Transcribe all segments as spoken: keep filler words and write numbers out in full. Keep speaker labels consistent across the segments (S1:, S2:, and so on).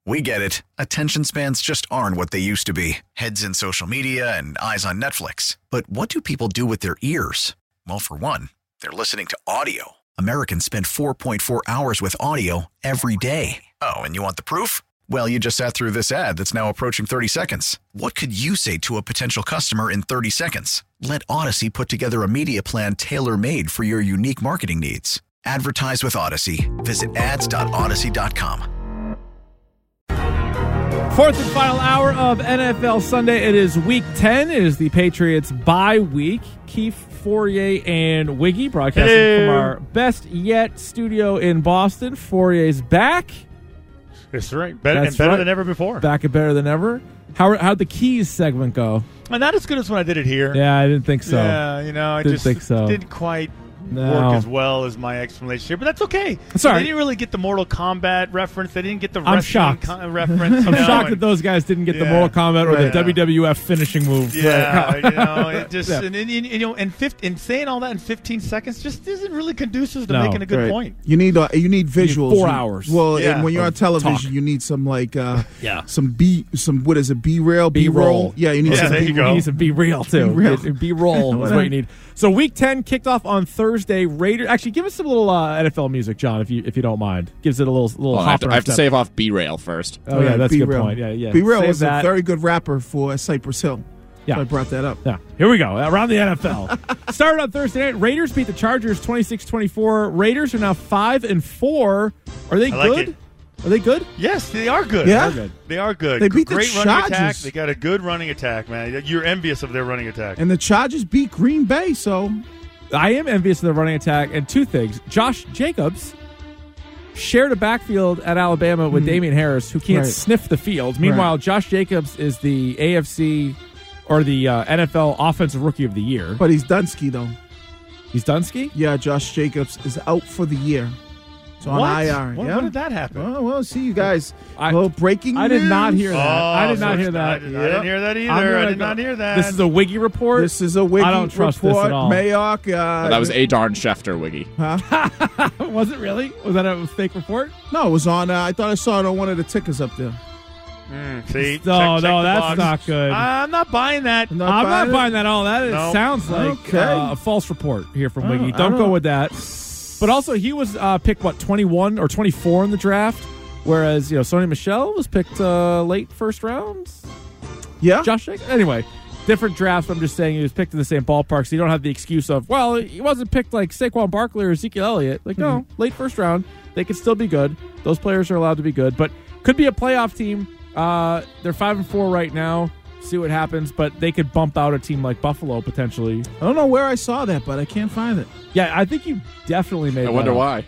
S1: We get it. Attention spans just aren't what they used to be. Heads in social media and eyes on Netflix. But what do people do with their ears? Well, for one, they're listening to audio. Americans spend four point four hours with audio every day. Oh, and you want the proof? Well, you just sat through this ad that's now approaching thirty seconds. What could you say to a potential customer in thirty seconds? Let Odyssey put together a media plan tailor-made for your unique marketing needs. Advertise with Odyssey. Visit ads dot odyssey dot com.
S2: Fourth and final hour of N F L Sunday. It is week ten. It is the Patriots bye week. Keith Fourier and Wiggy broadcasting
S3: Hello.
S2: from our best yet studio in Boston. Fourier's back.
S3: That's right. Better,
S2: That's
S3: and better
S2: right.
S3: than ever before.
S2: Back and better than ever. How how'd the keys segment go?
S3: And not as good as when I did it here.
S2: Yeah, I didn't think so.
S3: Yeah, you know, I
S2: Didn't
S3: just
S2: think so.
S3: didn't quite
S2: No.
S3: work as well as my explanation here, but that's okay.
S2: Sorry.
S3: They didn't really get the Mortal Kombat reference. They didn't get the
S2: I'm
S3: wrestling
S2: shocked.
S3: co- reference.
S2: I'm
S3: you know,
S2: shocked
S3: and-
S2: that those guys didn't get the
S3: Yeah.
S2: Mortal Kombat or the
S3: Right.
S2: W W F finishing move.
S3: Yeah, you know, it just
S2: Yeah.
S3: and, and, and, you know, and, fifty, and saying all that in fifteen seconds just isn't really conducive to
S2: No.
S3: making a good
S4: Right.
S3: point.
S4: You need uh, you need visuals.
S2: four
S4: You-
S2: hours.
S4: Well,
S3: Yeah.
S4: and when you're on
S2: Of
S4: television,
S2: talk.
S4: you need some like uh,
S2: Yeah.
S4: some B some what is it B rail B
S2: B-roll.
S4: roll. Yeah, you need
S3: Yeah,
S4: some
S3: there you
S4: B-
S3: go.
S2: You need some be real too.
S4: B-real.
S2: Be roll is what you need. So week ten kicked off on Thursday. Raiders. Actually, give us some little uh, N F L music, John, if you if you don't mind. Gives it a little little.
S5: Well, I have to,
S2: hopper
S5: I have to
S2: step.
S5: save off B-Rail first.
S2: Oh yeah, that's a good
S4: B-Real.
S2: point. Yeah, yeah.
S4: B-Real
S2: Save
S4: was
S2: that.
S4: a very good rapper for Cypress Hill.
S2: Yeah.
S4: So I brought that up.
S2: Yeah, here we go. Around the N F L. Started on Thursday night. Raiders beat the Chargers twenty-six twenty-four. Raiders are now five and four. Are they
S3: I like
S2: good?
S3: it.
S2: Are they good?
S3: Yes, they are good.
S4: Yeah?
S2: They're good.
S3: They are good.
S4: They beat the
S3: Great running attack.
S4: Chargers.
S3: They got a good running attack, man. You're envious of their running attack.
S4: And the Chargers beat Green Bay, so
S2: I am envious of the running attack. And two things. Josh Jacobs shared a backfield at Alabama with Damian Harris, who can't
S4: Right.
S2: sniff the field. Meanwhile, Josh Jacobs is the A F C or the uh, N F L Offensive Rookie of the Year.
S4: but he's Dunsky though.
S2: He's Dunsky?
S4: Yeah, Josh Jacobs is out for the year. So on
S3: What?
S4: I R.
S3: What,
S4: yeah.
S3: what did that happen?
S4: Oh, well, see you guys.
S2: I-
S4: well, breaking
S2: I did not
S4: news.
S2: hear that.
S3: Oh,
S2: I did not
S3: so
S2: hear
S3: it's-
S2: that.
S3: I, did, I didn't hear that
S2: I'm
S3: either.
S2: gonna
S3: I did
S2: go-
S3: not hear that.
S2: This is a Wiggy report.
S4: This is a wiki
S2: I don't trust this
S4: report.
S2: at all.
S4: Mayock. Uh,
S5: that was a darn Schefter, Wiggy.
S2: Was it really? Was that a fake report?
S4: No, it was on. Uh, I thought I saw it on one of the tickers up there.
S3: Mm, see?
S2: No,
S3: Check- check
S2: no,
S3: the
S2: that's
S3: box.
S2: not good.
S3: I'm not buying that.
S4: No.
S2: I'm
S4: buy
S2: not
S4: it?
S2: buying that at all. That is,
S3: No.
S2: sounds like
S4: Okay.
S2: uh, a false report here from
S4: I
S2: Wiggy.
S4: don't- I
S2: Don't
S4: don't
S2: go
S4: know.
S2: with that. But also, he was uh, picked, what, twenty-one or twenty-four in the draft, whereas, you know, Sony Michel was picked uh, late first round.
S4: Yeah.
S2: Josh Jacobs. Anyway, different drafts. But I'm just saying he was picked in the same ballpark, so you don't have the excuse of, well, he wasn't picked like Saquon Barkley or Ezekiel Elliott. Like, no,
S4: Mm-hmm.
S2: late first round. They could still be good. Those players are allowed to be good, but could be a playoff team. Uh, they're five and four right now. See what happens, but they could bump out a team like Buffalo potentially.
S4: I don't know where I saw that, but I can't find it.
S2: Yeah, I think you definitely made.
S5: I
S2: that
S5: wonder
S2: up.
S5: why.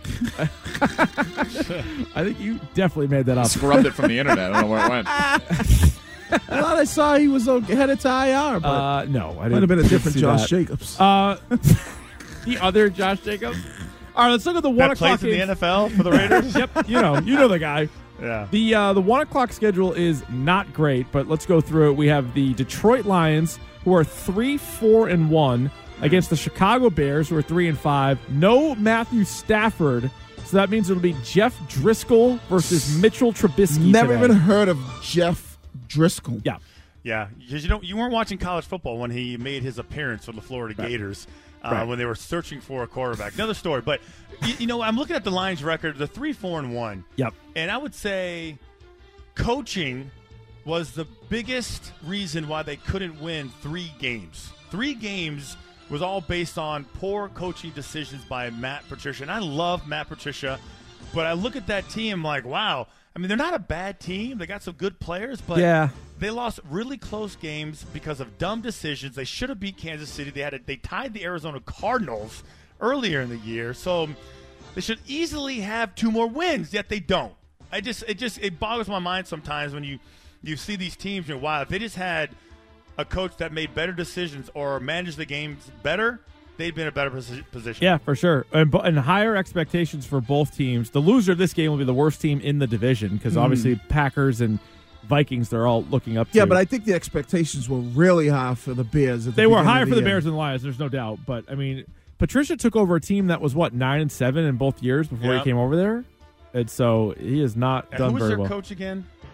S2: I think you definitely made that up.
S5: Scrubbed it from the internet. I don't know where it went.
S4: I thought I saw he was uh, headed to I R, but
S2: Uh, no, I didn't.
S4: might have been a different
S2: see
S4: Josh
S2: that.
S4: Jacobs.
S2: Uh, the other Josh Jacobs. All right, let's look at the one
S3: That
S2: o'clock
S3: plays in the
S2: games.
S3: N F L for the Raiders?
S2: Yep, you know, you know the guy.
S3: Yeah.
S2: The uh, the one o'clock schedule is not great, but let's go through it. We have the Detroit Lions, who are three, four, and one, against the Chicago Bears, who are three and five. No Matthew Stafford, so that means it'll be Jeff Driscoll versus Mitchell Trubisky.
S4: Never
S2: today.
S4: even heard of Jeff Driscoll.
S2: Yeah.
S3: Yeah, because you don't you weren't watching college football when he made his appearance for the Florida Gators uh,
S2: Right.
S3: when they were searching for a quarterback. Another story, but you, you know I'm looking at the Lions record, the three four and one.
S2: Yep.
S3: And I would say coaching was the biggest reason why they couldn't win three games. Three games was all based on poor coaching decisions by Matt Patricia. And I love Matt Patricia, but I look at that team like, wow. I mean, they're not a bad team. They got some good players, but
S2: Yeah.
S3: they lost really close games because of dumb decisions. They should have beat Kansas City. They had a, they tied the Arizona Cardinals earlier in the year, so they should easily have two more wins. Yet they don't. I just it just it boggles my mind sometimes when you you see these teams. You're wow. If they just had a coach that made better decisions or managed the games better, they'd be in a better posi- position.
S2: Yeah, for sure. And, bu- and higher expectations for both teams. The loser of this game will be the worst team in the division because obviously Packers and Vikings, they're all looking up to.
S4: Yeah, but I think the expectations were really high for the Bears. At the
S2: They were
S4: beginning
S2: higher
S4: of
S2: for the
S4: year.
S2: Bears than the Lions, there's no doubt. But, I mean, Patricia took over a team that was, what, nine and seven in both years before
S3: Yeah.
S2: he came over there? And so he has not
S3: And
S2: done
S3: who was
S2: very
S3: their
S2: well.
S3: coach again?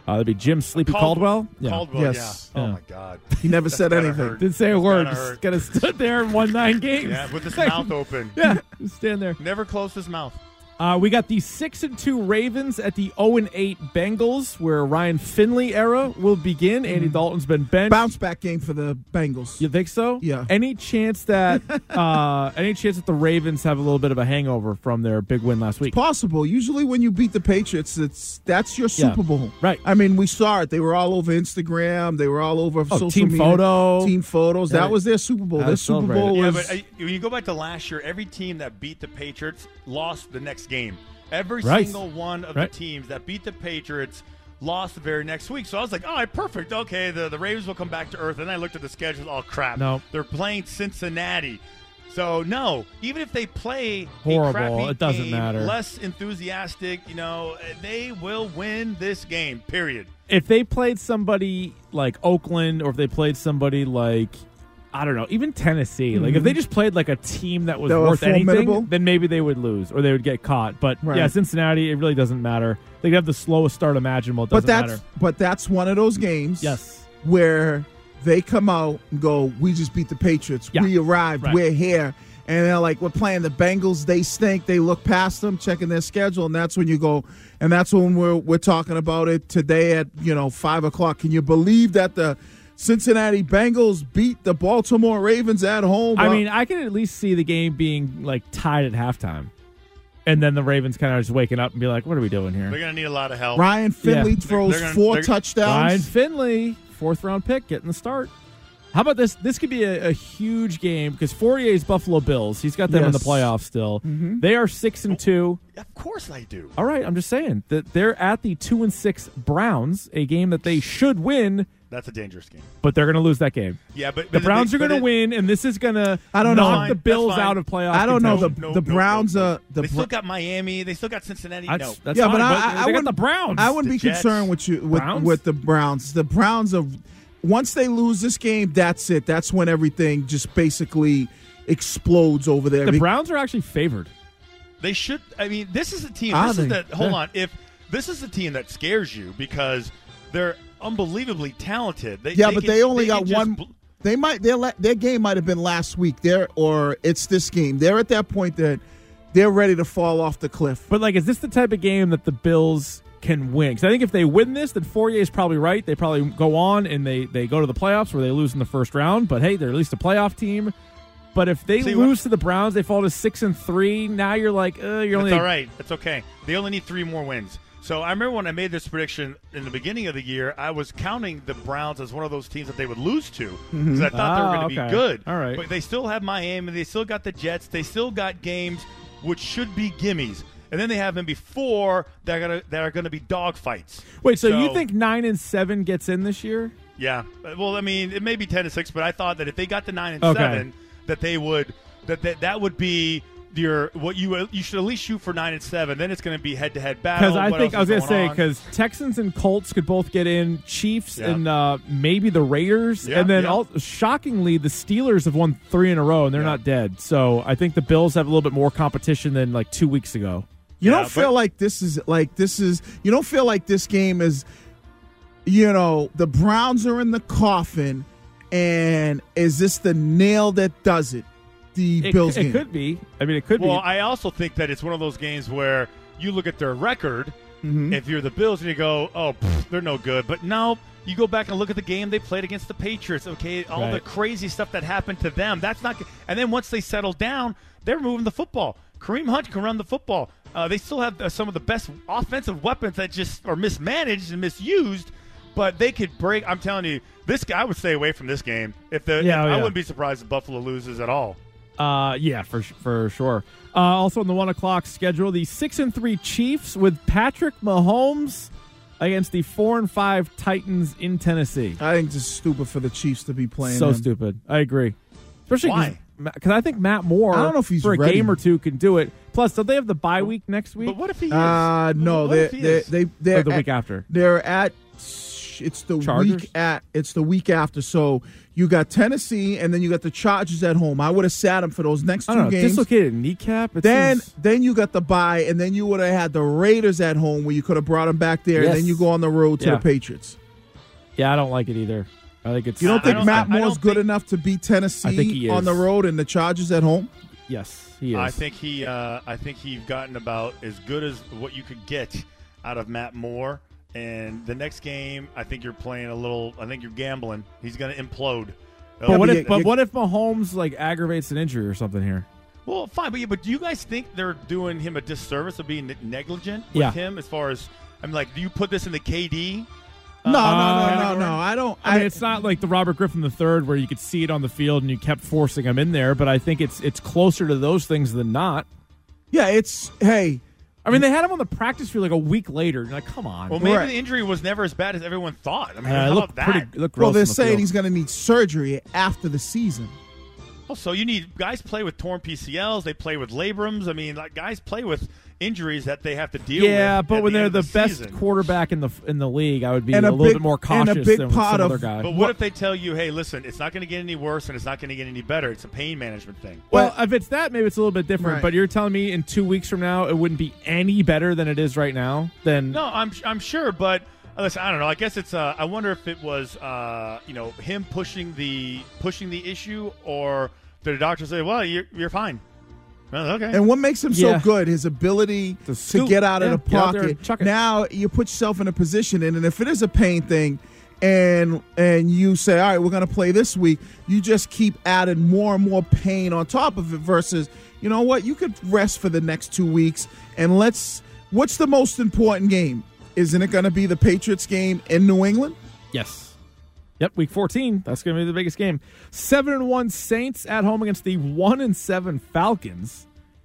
S2: Uh, that'd be Jim Sleepy
S3: Caldwell.
S2: Caldwell. Yeah.
S3: Caldwell,
S4: Yes.
S3: yeah. Oh,
S2: Yeah.
S3: my God.
S4: He never
S3: That's
S4: said
S3: gotta
S4: anything.
S3: hurt.
S2: Didn't say a
S3: That's
S2: word.
S3: gotta
S2: Just
S3: hurt.
S2: kind of stood there and won nine games.
S3: Yeah, with his mouth open.
S2: Yeah, just stand there.
S3: Never closed his mouth.
S2: Uh, we got the six and two Ravens at the zero and eight Bengals, where Ryan Finley era will begin. Andy Dalton's been benched.
S4: Bounce back game for the Bengals.
S2: You think so?
S4: Yeah.
S2: Any chance that uh, any chance that the Ravens have a little bit of a hangover from their big win last week?
S4: Possible. Usually, when you beat the Patriots, it's that's your
S2: Yeah.
S4: Super Bowl,
S2: Right.
S4: I mean, we saw it. They were all over Instagram. They were all over
S2: Oh,
S4: social
S2: team
S4: media.
S2: photo.
S4: team photos.
S2: Yeah.
S4: That was their Super Bowl.
S2: Yeah,
S4: Their Super
S2: celebrated.
S4: Bowl
S3: Yeah,
S4: was.
S3: but uh, when you go back to last year, every team that beat the Patriots lost the next game. Every
S2: Right.
S3: single one of
S2: Right.
S3: the teams that beat the Patriots lost the very next week. So I was like, all right, perfect. Okay, the, the Ravens will come back to earth. And then I looked at the schedule. Oh, crap.
S2: No.
S3: They're playing Cincinnati. So, no, even if they play
S2: Horrible,
S3: a crappy
S2: it doesn't
S3: game,
S2: matter.
S3: less enthusiastic, you know, they will win this game, period.
S2: If they played somebody like Oakland, or if they played somebody like, I don't know, even Tennessee, like if they just played like a team that was
S4: That were
S2: worth anything,
S4: formidable?
S2: then maybe they would lose or they would get caught. But
S4: Right.
S2: yeah, Cincinnati, it really doesn't matter. They could have the slowest start imaginable. It
S4: but
S2: doesn't
S4: that's
S2: matter.
S4: but that's one of those games.
S2: Yes.
S4: Where they come out and go, we just beat the Patriots.
S2: Yeah.
S4: We arrived.
S2: Right.
S4: We're here. And they're like, we're playing the Bengals. They stink. They look past them, checking their schedule, and that's when you go. And that's when we're we're talking about it today at you know five o'clock. Can you believe that the Cincinnati Bengals beat the Baltimore Ravens at home?
S2: I
S4: Uh,
S2: mean, I can at least see the game being like tied at halftime. And then the Ravens kind of just waking up and be like, what are we doing here?
S3: They're going to need a lot of help.
S4: Ryan Finley
S2: Yeah.
S4: throws
S3: They're gonna-
S4: four
S3: they're-
S4: touchdowns.
S2: Ryan Finley, fourth round pick, getting the start. How about this? This could be a, a huge game because Fourier's Buffalo Bills. He's got them in the
S4: Yes.
S2: playoffs still. They are six and two.
S3: Of course I do.
S2: All right, I'm just saying that they're at the two and six Browns, a game that they should win,
S3: That's a dangerous game.
S2: but they're going to lose that game.
S3: Yeah, but
S2: The
S3: but
S2: Browns
S3: they-
S2: are going
S3: but
S2: to
S3: it-
S2: win, and this is going to
S4: I don't know.
S2: knock
S3: Fine,
S2: the
S3: that's
S2: Bills
S3: fine.
S2: out of playoff.
S4: I don't know. The
S2: contention.
S3: No,
S4: the
S3: no, no,
S4: Browns
S3: no.
S4: are the
S3: They
S4: Br-
S3: still got Miami. They still got Cincinnati.
S2: That's,
S3: no.
S2: that's
S4: Yeah,
S2: fine,
S4: but I- I-
S2: they
S4: I
S2: got
S4: wouldn't-
S2: the Browns.
S4: I wouldn't
S3: The
S4: be
S3: Jets.
S4: concerned with you with,
S2: Browns?
S4: with the Browns. The Browns are once they lose this game, that's it. That's when everything just basically explodes over there.
S2: the
S4: Be-
S2: Browns are actually favored.
S3: They should. I mean, this is a team.
S4: Are
S3: This is
S4: they?
S3: the. Hold
S2: Yeah.
S3: on. If this is a team that scares you because they're unbelievably talented. They,
S4: yeah,
S3: they
S4: but
S3: can-
S4: they only
S3: can
S4: got
S3: just
S4: one.
S3: bl-
S4: They might their la- their game might have been last week. There or it's this game. They're at that point that they're ready to fall off the cliff.
S2: But, like, is this the type of game that the Bills can win? Because I think if they win this, then Fourier is probably right. They probably go on and they, they go to the playoffs where they lose in the first round. But, hey, they're at least a playoff team. But if they
S3: See,
S2: lose
S3: what-
S2: to the Browns, they fall to six and three. Now you're like, uh, you're only
S3: That's all right. That's okay. They only need three more wins. So I remember when I made this prediction in the beginning of the year, I was counting the Browns as one of those teams that they would lose to because I thought they were
S2: Ah,
S3: going to
S2: okay.
S3: be good.
S2: All right.
S3: But they still have Miami. They still got the Jets. They still got games which should be gimmies. And then they have maybe four that are gonna that are going to be dogfights.
S2: Wait, so,
S3: So-
S2: you think nine and seven gets in this year?
S3: Yeah. Well, I mean, it may be ten to six, but I thought that if they got to nine and
S2: Okay.
S3: seven, that they would that that, that would be your what you you should at least shoot for nine and seven. Then it's going to be head to head battle.
S2: Because I
S3: What
S2: think I
S3: else
S2: was
S3: is
S2: going to say
S3: going on?
S2: because Texans and Colts could both get in, Chiefs
S3: Yeah.
S2: and uh, maybe the Raiders,
S3: Yeah,
S2: and then
S3: yeah.
S2: all, shockingly the Steelers have won three in a row and they're
S3: Yeah.
S2: not dead. So I think the Bills have a little bit more competition than like two weeks ago.
S4: You
S3: Yeah,
S4: don't feel
S3: but-
S4: like this is like this is you don't feel like this game is you know, the Browns are in the coffin and is this the nail that does it? The
S2: It,
S4: Bills
S2: it
S4: game.
S2: could be. I mean, it could
S3: Well,
S2: be.
S3: I also think that it's one of those games where you look at their record.
S4: Mhm.
S3: If you're the Bills and you go, oh, pff, they're no good. But no, you go back and look at the game they played against the Patriots. Okay, all the
S2: Right.
S3: crazy stuff that happened to them. That's not. And then once they settle down, they're moving the football. Kareem Hunt can run the football. Uh, they still have uh, some of the best offensive weapons that just are mismanaged and misused. But they could break. I'm telling you, this guy I would stay away from this game. If the,
S2: Yeah,
S3: if-
S2: oh,
S3: I
S2: yeah.
S3: wouldn't be surprised if Buffalo loses at all.
S2: Uh, yeah, for for sure. Uh, also on the one o'clock schedule, the six and three Chiefs with Patrick Mahomes against the four and five Titans in Tennessee.
S4: I think it's stupid for the Chiefs to be playing
S2: So
S4: them.
S2: stupid. I agree. Especially
S3: Why?
S2: because I think Matt Moore,
S4: I don't know if he's
S2: for a
S4: ready.
S2: game or two, can do it. Plus, don't they have the bye week next week
S3: But what if he is?
S4: Uh no,
S3: What
S4: they
S3: if he
S4: they
S3: is?
S4: they
S2: or
S4: they're
S2: the
S4: at,
S2: week after?
S4: they're at Josh. It's the
S2: Chargers?
S4: week at. It's the week after. So you got Tennessee, and then you got the Chargers at home. I would have sat them for those next
S2: I
S4: two
S2: don't know,
S4: games.
S2: dislocated kneecap. It
S4: Then,
S2: seems-
S4: then you got the bye, and then you would have had the Raiders at home, where you could have brought them back there, and
S2: Yes.
S4: then you go on the road to
S2: Yeah.
S4: the Patriots.
S2: yeah, I don't like it either. I think it's
S4: You don't
S3: I
S4: think
S3: don't-
S4: Matt
S3: I
S4: Moore's
S3: don't
S4: good
S3: think-
S4: enough to beat
S2: I think
S4: Tennessee
S2: he
S4: on
S2: is.
S4: the road and the Chargers at home?
S2: yes, he is.
S3: I think he, uh, I think he's gotten about as good as what you could get out of Matt Moore. And the next game, I think you're playing a little. I think you're gambling. He's going to implode.
S2: But what
S4: but
S2: if?
S4: you-
S2: But
S4: you-
S2: what if Mahomes like aggravates an injury or something here?
S3: Well, fine, but yeah, but do you guys think they're doing him a disservice of being negligent with
S2: Yeah.
S3: him? As far as I mean, like, do you put this in the K D?
S4: No, no, no, no,
S3: category?
S4: no. I don't.
S2: I mean, it's not like the Robert Griffin the third where you could see it on the field and you kept forcing him in there. But I think it's it's closer to those things than not.
S4: Yeah, it's hey.
S2: I mean, they had him on the practice field like a week later. You're like, come on.
S3: Well, maybe
S4: Right.
S3: the injury was never as bad as everyone thought. I mean,
S2: Uh,
S3: how
S2: look
S3: about that?
S2: pretty. Look
S4: Well,
S2: gross
S4: they're
S2: on the
S4: saying
S2: field.
S4: he's going to need surgery after the season.
S3: Well, so you need guys play with torn P C Ls. They play with labrums. I mean, like guys play with injuries that they have to deal with.
S2: Yeah, but
S3: at
S2: when
S3: the
S2: they're
S3: end
S2: the,
S3: of
S2: best
S3: season.
S2: quarterback in the in the league, I would be
S4: And
S2: a,
S4: a
S2: little
S4: big-
S2: bit more
S4: and a
S2: cautious
S4: big
S2: than with
S4: part
S2: some
S4: of-
S2: other guy.
S3: But what, if they tell you, hey, listen, it's not going to get any worse and it's not going to get any better? It's a pain management thing.
S2: Well, if it's that, maybe it's a little bit different.
S4: Right.
S2: But you're telling me in two weeks from now, it wouldn't be any better than it is right now? Then
S3: No, I'm I'm sure, but uh, listen, I don't know. I guess it's. Uh, I wonder if it was, uh, you know, him pushing the pushing the issue, or did the doctor say, "Well, you're you're fine." Well, okay.
S4: And what makes him
S2: Yeah.
S4: so good, his ability
S2: To
S4: to
S2: scoop.
S4: get out
S2: Yeah,
S4: of the
S2: get out there and
S4: pocket.
S2: chuck it.
S4: Now you put yourself in a position, and, and if it is a pain thing, and and you say, all right, we're going to play this week, you just keep adding more and more pain on top of it versus, you know what, you could rest for the next two weeks, and let's, what's the most important game? Isn't it going to be the Patriots game in New England?
S2: yes. Yep, week fourteen. That's going to be the biggest game. Seven and one Saints at home against the one and seven Falcons.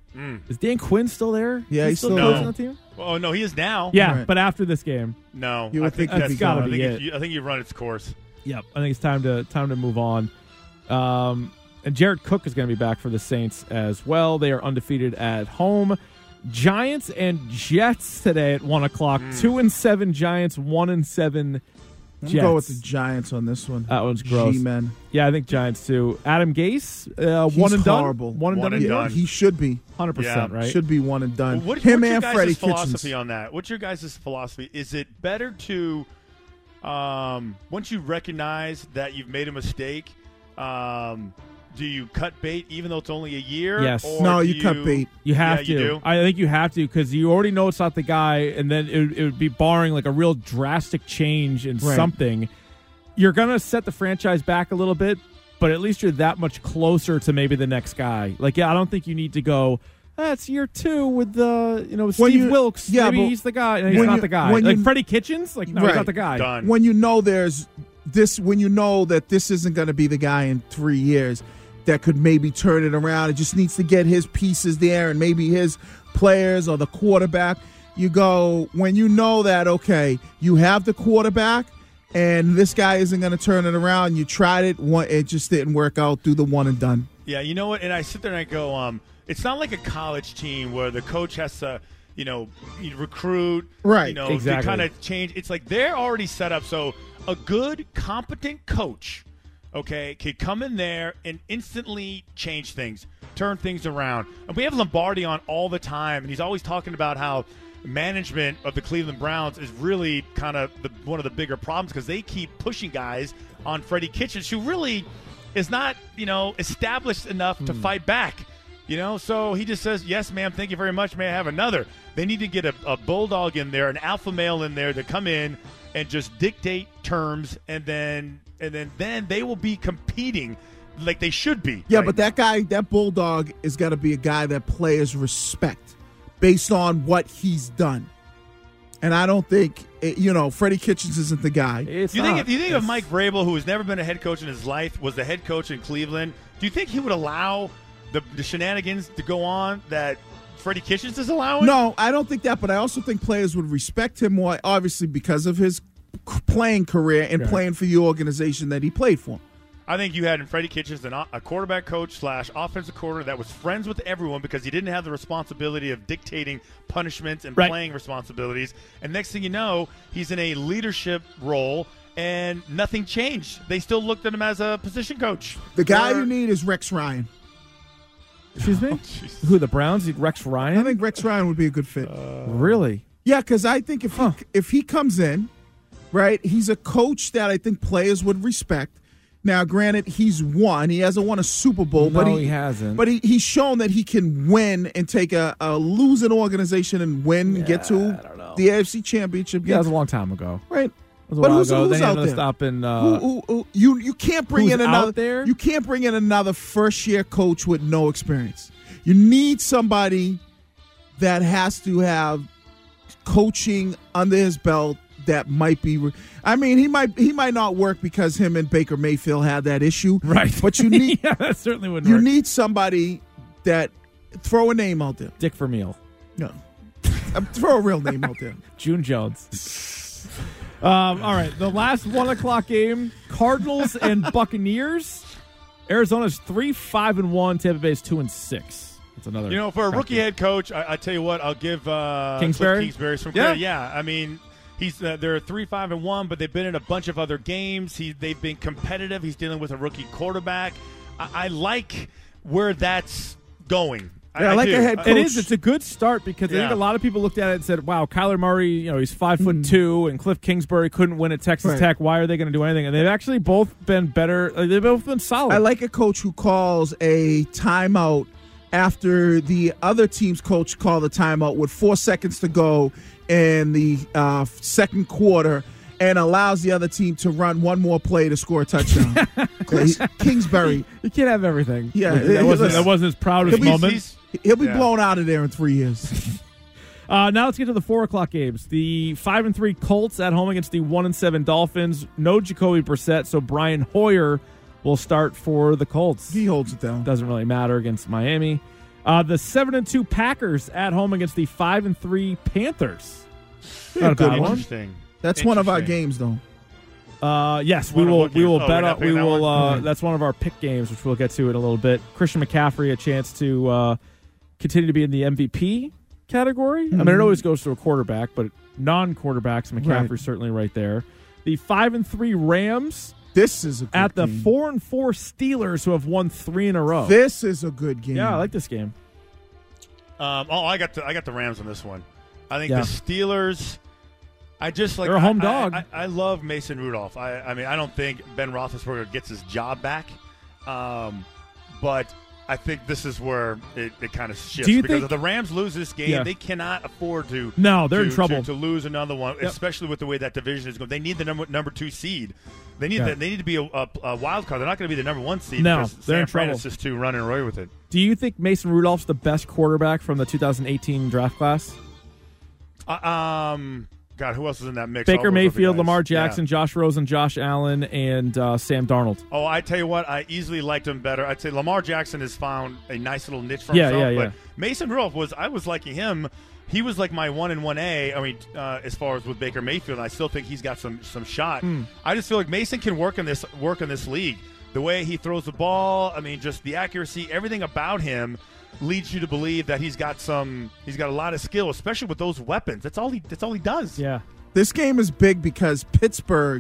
S2: Is Dan Quinn still there?
S4: Yeah,
S2: Is he
S4: he's
S2: still
S4: still
S2: coaching
S3: there.
S2: the team.
S3: Oh no, he is now.
S2: Yeah,
S4: Right.
S2: but after this game,
S3: No,
S4: You would
S3: I think
S4: think he'd
S3: that's
S4: be
S2: gotta
S3: I
S2: be
S3: think
S2: it.
S3: it's- I think you've run its course.
S2: yep, I think it's time to time to move on. Um, and Jared Cook is going to be back for the Saints as well. They are undefeated at home. Giants and Jets today at one o'clock. Two and seven Giants, one and seven
S4: I'm
S2: Jets.
S4: go with the Giants on this one.
S2: That one's gross.
S4: G-men.
S2: Yeah, I think Giants too. Adam Gase, uh,
S4: He's
S2: one and
S4: horrible.
S2: done. One and
S3: One
S2: done.
S3: and
S2: in
S3: done.
S4: He should be.
S2: Hundred percent,
S3: Yeah.
S2: right?
S4: Should be one and done.
S3: Well, what,
S4: Him
S3: what's your
S4: and
S3: guys'
S4: Freddie
S3: philosophy
S4: Kitchens.
S3: on that? What's your guys' philosophy? Is it better to, um, once you recognize that you've made a mistake, um, do you cut bait even though it's only a year?
S2: Yes.
S3: Or
S4: No,
S3: do
S4: you cut bait.
S2: You have
S3: Yeah,
S2: to.
S3: you do?
S2: I think you have to because you already know it's not the guy, and then it, it would be barring like a real drastic change in
S4: Right.
S2: something. You're gonna set the franchise back a little bit, but at least you're that much closer to maybe the next guy. Like, yeah, I don't think you need to go. That's year two with the you know Steve
S4: you-
S2: Wilkes.
S4: yeah,
S2: maybe
S4: but
S2: he's the guy. And he's
S4: when
S2: not
S4: you-
S2: the guy.
S4: when
S2: Like
S4: you-
S2: Freddie Kitchens. Like no, he's
S4: Right.
S2: not the guy.
S3: Done.
S4: When you know there's this, when you know that this isn't going to be the guy in three years that could maybe turn it around, it just needs to get his pieces there and maybe his players or the quarterback. You go, when you know that, okay, you have the quarterback and this guy isn't going to turn it around, you tried it, one, it just didn't work out, do the one and done.
S3: Yeah, you know what? And I sit there and I go, um, it's not like a college team where the coach has to, you know, recruit,
S4: Right,
S3: You know,
S2: exactly.
S3: to kind of change. It's like they're already set up. So a good, competent coach, okay, could come in there and instantly change things, turn things around. And we have Lombardi on all the time, and he's always talking about how management of the Cleveland Browns is really kind of the, one of the bigger problems because they keep pushing guys on Freddie Kitchens, who really is not, you know, established enough to fight back. You know, so he just says, yes, ma'am, thank you very much. May I have another? They need to get a, a bulldog in there, an alpha male in there to come in and just dictate terms, and then and then then they will be competing like they should be.
S4: Yeah,
S3: right
S4: but that guy, that bulldog, is got to be a guy that players respect based on what he's done. And I don't think, it, you know, Freddie Kitchens isn't the guy.
S2: It's
S3: Do you think
S2: not.
S3: if you think
S2: It's-
S3: of Mike Vrabel, who has never been a head coach in his life, was the head coach in Cleveland, do you think he would allow the, the shenanigans to go on that Freddie Kitchens is allowing?
S4: No, I don't think that, but I also think players would respect him more, obviously, because of his c- playing career and
S2: Right.
S4: playing for the organization that he played for.
S3: I think you had in Freddie Kitchens an, a quarterback coach slash offensive coordinator that was friends with everyone because he didn't have the responsibility of dictating punishments and
S2: right.
S3: playing responsibilities. And next thing you know, he's in a leadership role, and nothing changed. They still looked at him as a position coach.
S4: The guy
S3: or,
S4: you need is Rex Ryan.
S2: Excuse me?
S3: Oh,
S2: Who, the Browns? Rex Ryan?
S4: I think Rex Ryan would be a good fit.
S2: Uh, really?
S4: Yeah, because I think if
S2: huh.
S4: he, if he comes in, right, he's a coach that I think players would respect. Now, granted, he's won. He hasn't won a Super Bowl,
S2: no,
S4: but he,
S2: he hasn't.
S4: But he, he's shown that he can win and take a, a losing organization and win
S2: yeah,
S4: and get to the A F C Championship.
S2: Yeah, that was a long time ago.
S4: Right.
S2: But
S4: But who's,
S2: ago.
S4: who's
S2: Then
S4: out there?
S2: Stop in, uh,
S4: who, who, who, you you can't bring
S2: who's
S4: in another
S2: out there?
S4: You can't bring in another first year coach with no experience. You need somebody that has to have coaching under his belt that might be. Re- I mean, he might he might not work because him and Baker Mayfield had that issue.
S2: Right.
S4: But you need
S2: yeah, that certainly wouldn't
S4: you
S2: work.
S4: need somebody that throw a name out there.
S2: Dick Vermeil.
S4: No, um, throw a real name out there.
S2: June Jones. um, all right, the last one o'clock game: Cardinals and Buccaneers. Arizona's three five and one. Tampa Bay's two and six. That's another.
S3: You know, for a rookie
S2: game.
S3: head coach, I, I tell you what, I'll give uh,
S2: Kingsbury?
S3: Cliff Kingsbury some
S2: Yeah.
S3: credit. Yeah, I mean, he's uh, they're three five and one, but they've been in a bunch of other games. He they've been competitive. He's dealing with a rookie quarterback. I, I like where that's going.
S4: Yeah, I like
S3: do.
S4: a head
S3: Uh,
S2: It
S4: coach.
S2: is. It's a good start because I
S3: Yeah.
S2: think a lot of people looked at it and said, "Wow, Kyler Murray, you know, he's five foot two, and Cliff Kingsbury couldn't win at Texas
S4: Right.
S2: Tech. Why are they going to do anything?" And they've actually both been better. uh, They've both been solid.
S4: I like a coach who calls a timeout after the other team's coach called a timeout with four seconds to go in the uh, second quarter and allows the other team to run one more play to score a touchdown. Yeah, he- Kingsbury,
S2: You can't have everything.
S4: Yeah,
S2: that
S4: it-
S2: wasn't,
S4: listen,
S2: that wasn't his proudest
S4: he'll be-
S2: moment.
S3: He's-
S4: he'll be
S3: Yeah.
S4: blown out of there in three years.
S2: Uh, now let's get to the four o'clock games. The five and three Colts at home against the one and seven Dolphins. No Jacoby Brissett, so Brian Hoyer will start for the Colts.
S4: He holds it down.
S2: Doesn't really matter against Miami. Uh, the seven and two Packers at home against the five and three Panthers. Not a
S4: good
S2: bad one.
S3: Interesting.
S4: That's one of our
S3: Interesting.
S4: games, though.
S2: Uh, yes, we
S3: One of
S2: will.
S3: what
S2: We
S3: games?
S2: will
S3: Oh,
S2: bet
S3: we're not
S2: on. We
S3: playing that
S2: will.
S3: one?
S2: Uh,
S4: Okay.
S2: That's one of our pick games, which we'll get to in a little bit. Christian McCaffrey a chance to uh, continue to be in the M V P category. I mean, it always goes to a quarterback, but non-quarterbacks, McCaffrey's
S4: Right.
S2: certainly right there. The five and three Rams
S4: This is a good
S2: at the
S4: game.
S2: four and four Steelers, who have won three in a row.
S4: This is a good game.
S2: Yeah, I like this game.
S3: Um, oh, I got the I got the Rams on this one. I think
S2: Yeah.
S3: the Steelers. I just like
S2: They're a home
S3: I-
S2: dog.
S3: I, I, I love Mason Rudolph. I, I mean, I don't think Ben Roethlisberger gets his job back, um, but I think this is where it, it kind of shifts.
S2: Do you
S3: because
S2: think-
S3: if the Rams lose this game,
S2: Yeah.
S3: they cannot afford to.
S2: No, they're
S3: to,
S2: in trouble.
S3: to, to lose another one,
S2: Yep.
S3: especially with the way that division is going. They need the number number two seed. They need
S2: Yeah.
S3: the, they need to be a, a, a wild card. They're not going to be the number one seed.
S2: No,
S3: because
S2: they're in
S3: San Fran
S2: trouble.
S3: is just too running away with it.
S2: Do you think Mason Rudolph's the best quarterback from the two thousand eighteen draft class?
S3: Uh, um, God, who else is in that mix?
S2: Baker
S3: All those other
S2: Mayfield,
S3: guys.
S2: Lamar
S3: Yeah.
S2: Jackson, Josh Rosen, Josh Allen, and uh, Sam Darnold.
S3: Oh, I tell you what, I easily liked him better. I'd say Lamar Jackson has found a nice little niche for
S2: Yeah,
S3: himself.
S2: yeah,
S3: but
S2: yeah.
S3: Mason Rudolph was, I was liking him. He was like my one and one A. I mean, uh, as far as with Baker Mayfield, I still think he's got some some shot.
S2: Hmm.
S3: I just feel like Mason can work in this work in this league. The way he throws the ball, I mean, just the accuracy, everything about him leads you to believe that he's got some. He's got a lot of skill, especially with those weapons. That's all he. That's all he does.
S2: Yeah.
S4: This game is big because Pittsburgh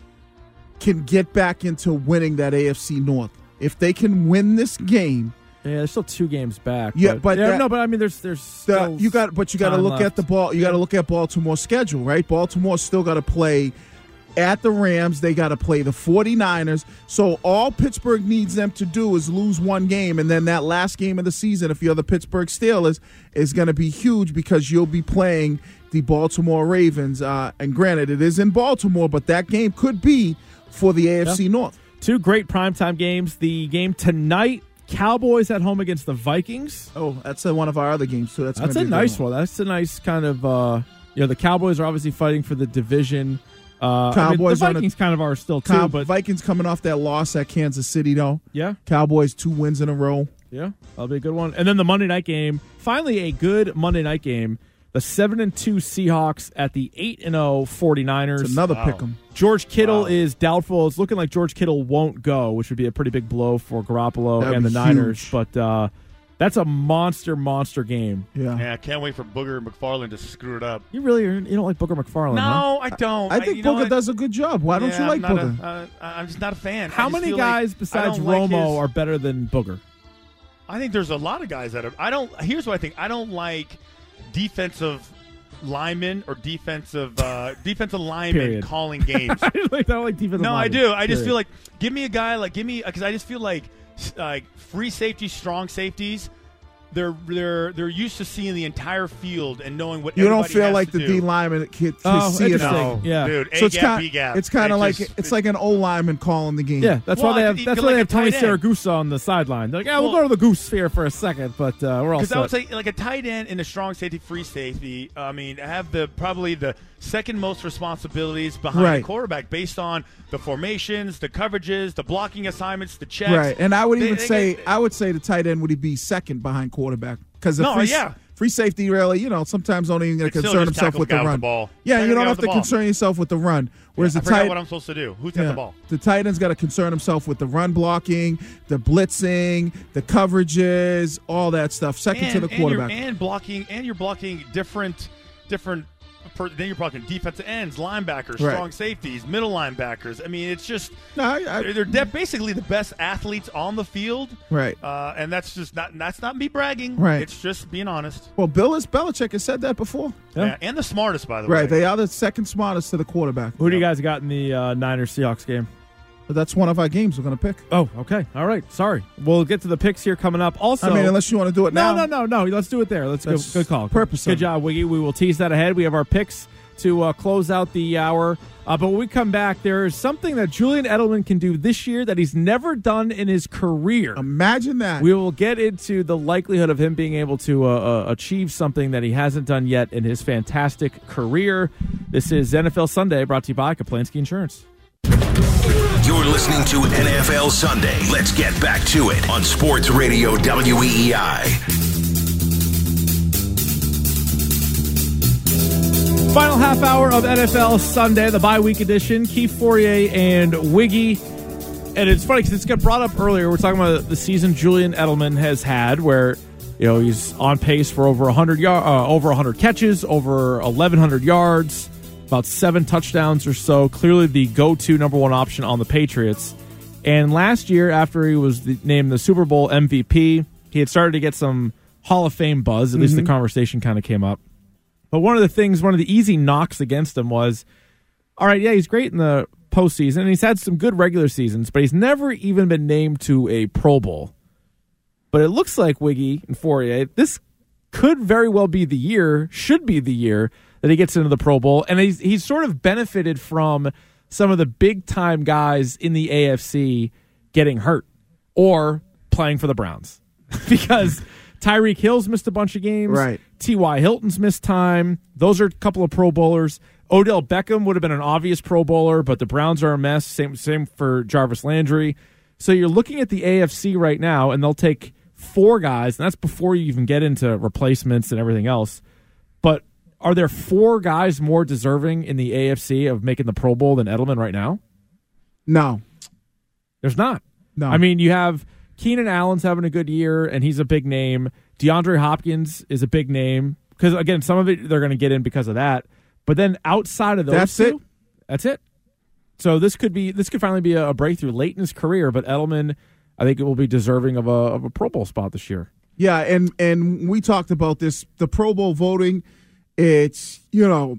S4: can get back into winning that A F C North. If they can win this game,
S2: Yeah, there's still two games back.
S4: Yeah, but
S2: yeah,
S4: that-
S2: no, but I mean, there's there's
S4: the,
S2: still
S4: you got but you got to
S2: time
S4: look
S2: left.
S4: at the ball. You got to look at Baltimore's schedule, right? Baltimore still got to play at the Rams. They got to play the 49ers. So all Pittsburgh needs them to do is lose one game, and then that last game of the season, if you're the Pittsburgh Steelers, is going to be huge because you'll be playing the Baltimore Ravens. Uh, and granted, it is in Baltimore, but that game could be for the A F C
S2: Yeah.
S4: North.
S2: Two great primetime games. The game tonight, Cowboys at home against the Vikings.
S4: Oh, that's uh, one of our other games too. That's
S2: That's
S4: gonna
S2: a
S4: be good
S2: nice one. That's a nice kind of, uh, you know, the Cowboys are obviously fighting for the division. Uh,
S4: Cowboys
S2: I
S4: are
S2: mean, the
S4: in a-
S2: Vikings kind of are still too,
S4: Cow-
S2: but
S4: Vikings coming off that loss at Kansas City, though.
S2: yeah,
S4: Cowboys two wins in a row.
S2: yeah, that'll be a good one. And then the Monday night game, finally a good Monday night game. the seven and two Seahawks at the eight and oh 49ers.
S4: It's another
S3: Wow.
S4: pick 'em.
S2: George Kittle
S3: Wow.
S2: is doubtful. It's looking like George Kittle won't go, which would be a pretty big blow for Garoppolo
S4: That'd
S2: and the
S4: be
S2: Niners.
S4: huge.
S2: But uh, that's a monster, monster game.
S4: Yeah.
S3: Yeah, I can't wait for Booger McFarland to screw it up.
S2: You really are, you don't like Booger McFarland, huh?
S3: No, I don't.
S4: I think
S3: you know
S4: Booger
S3: what?
S4: does a good job. Why don't
S3: Yeah,
S4: you like
S3: I'm not
S4: Booger?
S3: A, uh, I'm just not a fan. I
S2: How
S3: just
S2: many
S3: feel like
S2: guys
S3: I
S2: besides
S3: don't like
S2: Romo
S3: his-
S2: are better than Booger?
S3: I think there's a lot of guys that are. I don't. Here's what I think. I don't like defensive linemen or defensive uh, defensive linemen
S2: Period.
S3: calling games.
S2: I don't like, I don't like defensive
S3: No, I
S2: linemen,
S3: do. I just
S2: period.
S3: feel like give me a guy like give me because I just feel like like free safety, strong safeties. They're they're they're used to seeing the entire field and knowing what
S4: You don't
S3: everybody
S4: feel
S3: has
S4: like
S3: to
S4: the
S3: do.
S4: D lineman can, can
S2: Oh,
S4: see it
S2: interesting.
S4: all.
S2: Yeah.
S3: Dude, A
S4: So it's
S3: gap,
S4: kind
S3: B gap.
S4: it's kind
S3: It
S4: of like
S3: just-
S4: it's like an O lineman calling the game.
S2: Yeah, that's
S3: Well,
S2: why they have.
S3: you
S2: That's
S3: could
S2: why they
S3: like
S2: have
S3: a
S2: Tony
S3: tight end.
S2: Siragusa on the sideline. They're like, yeah, we'll,
S3: Well-
S2: go to the goose here for a second, but uh, we're all
S3: Because
S2: set.
S3: I would say, like a tight end and a strong safety, free safety. I mean, have the probably the second most responsibilities behind
S4: Right.
S3: the quarterback, based on the formations, the coverages, the blocking assignments, the checks.
S4: Right, and I would
S3: They-
S4: even
S3: they
S4: say
S3: get-
S4: I would say the tight end would be second behind quarterback because the
S3: No,
S4: free,
S3: yeah.
S4: free safety really, you know, sometimes don't even going to
S3: Still
S4: concern
S3: just
S4: himself
S3: tackle
S4: with
S3: the guy
S4: the
S3: with
S4: run.
S3: the ball.
S4: Yeah,
S3: Tackle
S4: you
S3: the
S4: don't
S3: guy
S4: have
S3: with
S4: to
S3: the ball.
S4: concern yourself with the run. Whereas
S3: I
S4: the
S3: forgot
S4: tight
S3: what I'm supposed to do. Who's got
S4: yeah,
S3: the ball?
S4: the tight end's got to concern himself with the run blocking, the blitzing, the coverages, all that stuff. Second
S3: and,
S4: to the
S3: and you're-
S4: quarterback.
S3: and blocking, and you're blocking different, different. Per, then you're blocking defensive ends, linebackers,
S4: Right.
S3: strong safeties, middle linebackers. I mean, it's just
S4: no, I, I,
S3: they're, they're de- basically the best athletes on the field.
S4: right.
S3: Uh, and that's just not that's not me bragging.
S4: Right.
S3: It's just being honest.
S4: Well, Bill is Belichick has said that before.
S2: Yeah.
S3: Yeah. And the smartest, by the way.
S4: Right, they are the second smartest to the quarterback.
S2: Who do you guys got in the uh, Niners Seahawks game?
S4: But that's one of our games we're going to pick.
S2: Oh, okay. All right. Sorry. We'll get to the picks here coming up. Also,
S4: I mean, unless you want to do it
S2: no,
S4: now.
S2: no, no, no. Let's do it there. Let's
S4: That's
S2: go. Good call.
S4: purpose
S2: Good
S4: of it.
S2: job, Wiggy. We will tease that ahead. We have our picks to uh, close out the hour. Uh, but when we come back, there is something that Julian Edelman can do this year that he's never done in his career.
S4: Imagine that.
S2: We will get into the likelihood of him being able to uh, uh, achieve something that he hasn't done yet in his fantastic career. This is N F L Sunday, brought to you by Kaplansky Insurance.
S6: You're listening to N F L Sunday. Let's get back to it on Sports Radio W E E I.
S2: Final half hour of N F L Sunday, the bye week edition. Keith Fourier and Wiggy. And it's funny because it's got brought up earlier. We're talking about the season Julian Edelman has had, where you know he's on pace for over one hundred yard, uh, over one hundred catches, over eleven hundred yards, about seven touchdowns or so. Clearly, the go-to number one option on the Patriots. And last year, after he was the, named the Super Bowl M V P, he had started to get some Hall of Fame buzz. At least the conversation kind of came up. But one of the things, one of the easy knocks against him was, all right, yeah, he's great in the postseason, and he's had some good regular seasons, but he's never even been named to a Pro Bowl. But it looks like, Wiggy and Fourier, this could very well be the year, should be the year, that he gets into the Pro Bowl. And he's, he's sort of benefited from some of the big-time guys in the A F C getting hurt or playing for the Browns. Because Tyreek Hill's missed a bunch of games.
S4: Right.
S2: T Y. Hilton's missed time. Those are a couple of Pro Bowlers. Odell Beckham would have been an obvious Pro Bowler, but the Browns are a mess. Same, same for Jarvis Landry. So you're looking at the A F C right now, and they'll take four guys, and that's before you even get into replacements and everything else. But are there four guys more deserving in the A F C of making the Pro Bowl than Edelman right now?
S4: No.
S2: There's not.
S4: No.
S2: I mean, you have Keenan Allen's having a good year, and he's a big name. DeAndre Hopkins is a big name. Because, again, some of it they're going to get in because of that. But then outside of those
S4: That's
S2: two,
S4: it?
S2: that's it. So this could be this could finally be a, a breakthrough late in his career. But Edelman, I think it will be deserving of a of a Pro Bowl spot this year.
S4: Yeah, and and we talked about this, the Pro Bowl voting. It's, you know,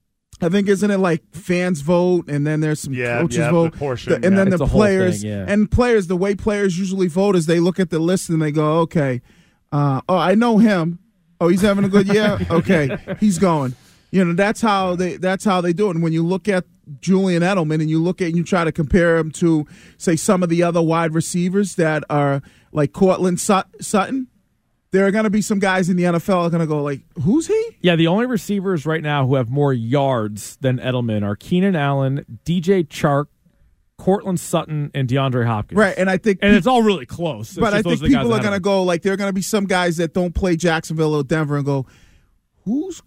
S4: I think, isn't it like fans vote and then there's some
S3: Yeah,
S4: coaches
S3: yeah, the
S4: vote?
S3: portion,
S4: and
S3: yeah.
S4: then
S2: It's
S4: the
S2: a whole
S4: players.
S2: thing, yeah.
S4: And players, the way players usually vote is they look at the list and they go, okay, uh, oh, I know him. Oh, he's having a good year? Okay, he's going. You know, that's how they that's how they do it. And when you look at Julian Edelman and you look at and you try to compare him to, say, some of the other wide receivers that are like Cortland Sut- Sutton, there are going to be some guys in the N F L are going to go like, who's he?
S2: Yeah, the only receivers right now who have more yards than Edelman are Keenan Allen, D J Chark, Cortland Sutton, and DeAndre Hopkins.
S4: Right, and I think
S2: And it's all really close. It's
S4: but
S2: just
S4: I
S2: those
S4: think
S2: are the guys
S4: people are
S2: ahead
S4: going to
S2: of
S4: go like there are going to be some guys that don't play Jacksonville or Denver and go, who's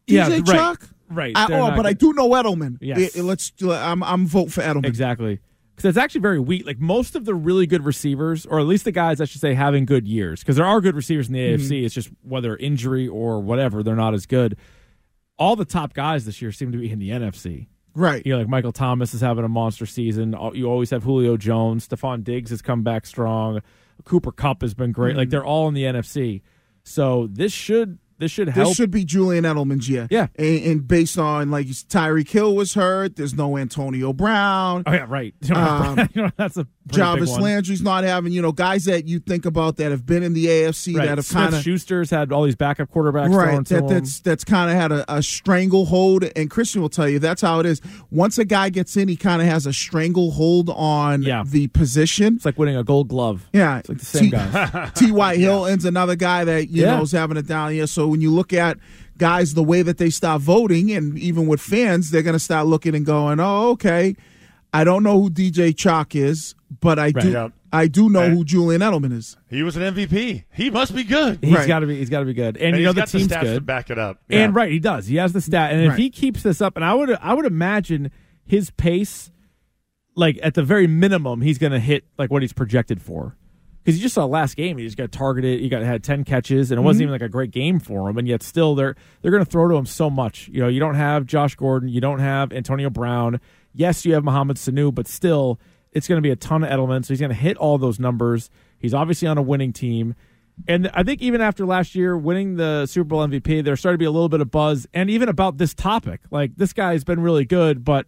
S4: D J
S2: Yeah, right.
S4: Chuck?
S2: Right.
S4: I,
S2: they're
S4: oh,
S2: not
S4: but I
S2: good.
S4: do know Edelman.
S2: Yes.
S4: It- it- let's. I'm. I'm vote for Edelman.
S2: Exactly. Because it's actually very weak. Like most of the really good receivers, or at least the guys I should say having good years, because there are good receivers in the A F C.
S4: Mm-hmm.
S2: It's just whether injury or whatever, they're not as good. All the top guys this year seem to be in the N F C.
S4: Right.
S2: You know, like Michael Thomas is having a monster season. You always have Julio Jones. Stephon Diggs has come back strong. Cooper Kupp has been great.
S4: Mm-hmm.
S2: Like they're all in the N F C. So this should this should help.
S4: This should be Julian Edelman's year.
S2: Yeah.
S4: And, and based on, like, Tyreek Hill was hurt. There's no Antonio Brown.
S2: Oh, yeah, right.
S4: Um,
S2: you know, that's a pretty big
S4: Jarvis
S2: one.
S4: Landry's not having, you know, guys that you think about that have been in the A F C
S2: Right.
S4: that have kind of.
S2: Smith-Schuster's had all these backup quarterbacks
S4: Right,
S2: thrown to
S4: that,
S2: him.
S4: that's that's kind of had a, a stranglehold, and Christian will tell you that's how it is. Once a guy gets in, he kind of has a stranglehold on
S2: Yeah.
S4: the position.
S2: It's like winning a gold glove.
S4: Yeah,
S2: It's like the same
S4: T-
S2: guys.
S4: T Y. Hilton's another guy that you
S2: Yeah.
S4: know is having it down here. So when you look at guys, the way that they start voting, and even with fans, they're going to start looking and going, "Oh, okay, I don't know who D J Chalk is, but I do,
S3: Yep.
S4: I do know
S3: Right.
S4: who Julian Edelman is."
S3: He was an M V P. He must be good.
S2: He's
S4: Right.
S2: got to be. He's got to be good, and,
S3: And
S2: you
S3: he's
S2: know the
S3: got the
S2: team's
S3: stats to
S2: good.
S3: back it up.
S2: And
S3: Yeah.
S2: right, he does. He has the stat, and if
S4: Right.
S2: he keeps this up, and I would, I would imagine his pace, like at the very minimum, he's going to hit like what he's projected for. Because you just saw last game, he just got targeted. He got had ten catches, and it wasn't even like a great game for him. And yet, still, they're they're going to throw to him so much. You know, you don't have Josh Gordon, you don't have Antonio Brown. Yes, you have Mohamed Sanu, but still, it's going to be a ton of Edelman. So he's going to hit all those numbers. He's obviously on a winning team. And I think even after last year winning the Super Bowl M V P, there started to be a little bit of buzz, and even about this topic. Like, this guy's been really good, but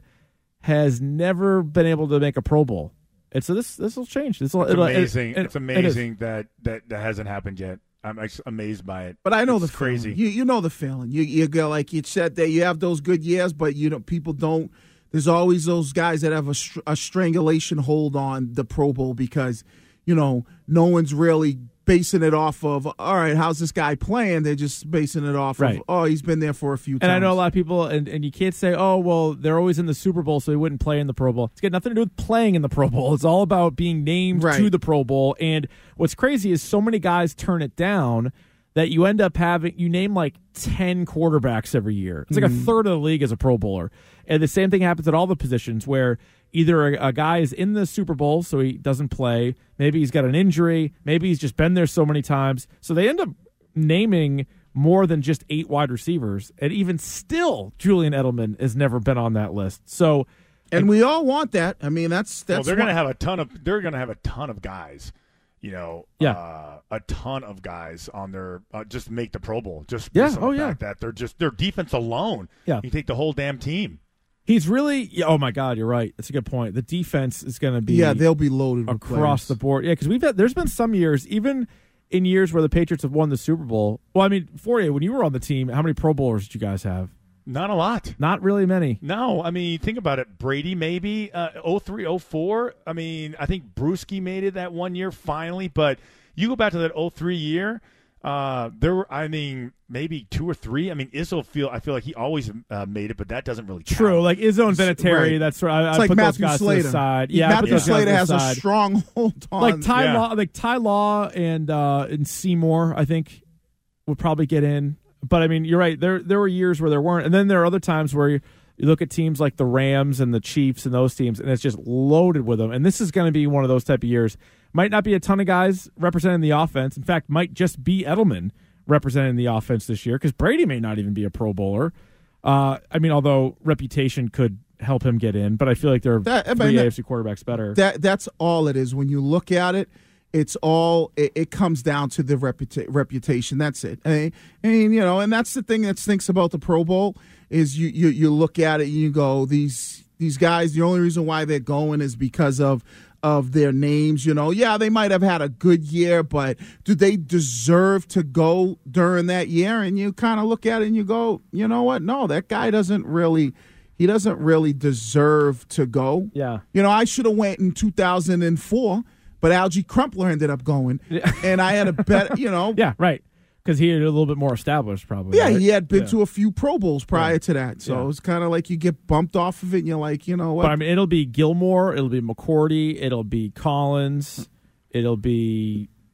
S2: has never been able to make a Pro Bowl. And so this this will change. This will,
S3: It's
S2: it'll-
S3: amazing.
S2: it- it-
S3: it's amazing that, that that hasn't happened yet. I'm ex- amazed by it.
S4: But I know
S3: It's
S4: the
S3: crazy.
S4: feeling. You you know the feeling. You you go like you said that you have those good years, but you know people don't. There's always those guys that have a, str- a strangulation hold on the Pro Bowl because you know no one's really basing it off of. All right, how's this guy playing? They're just basing it off
S2: Right.
S4: of. Oh, he's been there for a few
S2: And
S4: times.
S2: I know a lot of people, and, and you can't say, oh, well, they're always in the Super Bowl, so they wouldn't play in the Pro Bowl. It's got nothing to do with playing in the Pro Bowl. It's all about being named
S4: Right.
S2: to the Pro Bowl. And what's crazy is so many guys turn it down that you end up having, you name like ten quarterbacks every year. It's like a third of the league as a Pro Bowler. And the same thing happens at all the positions where either a, a guy is in the Super Bowl, so he doesn't play. Maybe he's got an injury. Maybe he's just been there so many times. So they end up naming more than just eight wide receivers. And even still, Julian Edelman has never been on that list. So,
S4: and we all want that. I mean, that's that's.
S3: well, they're
S4: what-
S3: going to have a ton of. They're going to have a ton of guys. You know,
S2: Yeah.
S3: uh, a ton of guys on their uh, just make the Pro Bowl. Just
S2: Yeah,
S3: based on
S2: oh,
S3: the
S2: yeah.
S3: fact that they're just their defense alone.
S2: Yeah.
S3: You take the whole damn team.
S2: he's really, yeah, oh my God, you're right. That's a good point. The defense is going to be
S4: Yeah, they'll be loaded with
S2: across
S4: players.
S2: the board. Yeah, because we've had, there's been some years, even in years where the Patriots have won the Super Bowl. Well, I mean, Fourier, when you were on the team, how many Pro Bowlers did you guys have?
S3: Not a lot.
S2: Not really many.
S3: No, I mean, think about it. Brady maybe uh, oh three, oh four. I mean, I think Brewski made it that one year finally, but you go back to that oh three year, uh, there were, I mean, maybe two or three. I mean, Izzo feel I feel like he always uh, made it, but that doesn't really count.
S2: True, like Izzo and Vinatieri.
S4: Right.
S2: That's right. I,
S4: It's
S2: I
S4: like
S2: put
S4: Matthew
S2: those guys
S4: Slater.
S2: to the side. Yeah, I put
S4: Matthew
S2: those guys
S4: Slater
S2: to the
S4: has a
S2: side.
S4: strong hold on.
S2: like Ty
S3: Yeah.
S2: Law, like Ty Law and uh, and Seymour, I think would probably get in. But I mean, you're right. There there were years where there weren't, and then there are other times where you, you look at teams like the Rams and the Chiefs and those teams, and it's just loaded with them. And this is going to be one of those type of years. Might not be a ton of guys representing the offense. In fact, might just be Edelman representing the offense this year because Brady may not even be a Pro Bowler. Uh, I mean, although reputation could help him get in, but I feel like there are
S4: That- I
S2: three
S4: mean, that-
S2: A F C quarterbacks better.
S4: That that's all it is. When you look at it, it's all it, it comes down to the reputa- reputation. That's it. And, and you know, and that's the thing that stinks about the Pro Bowl is you you you look at it and you go, these these guys. The only reason why they're going is because of of their names. You know, yeah, they might have had a good year, but do they deserve to go during that year? And you kind of look at it and you go, you know what? No, that guy doesn't really. He doesn't really deserve to go.
S2: Yeah.
S4: You know, I should have went in two thousand four, but Algie Crumpler ended up going, and I had a better, you know.
S2: Yeah, right. Because he had a little bit more established, probably.
S4: Yeah,
S2: right?
S4: he had been
S2: Yeah.
S4: to a few Pro Bowls prior
S2: Right.
S4: to that, so
S2: Yeah.
S4: it was kind of like you get bumped off of it, and you're like, you know what?
S2: But I mean, it'll be Gilmore, it'll be McCourty, it'll be Collins, it'll be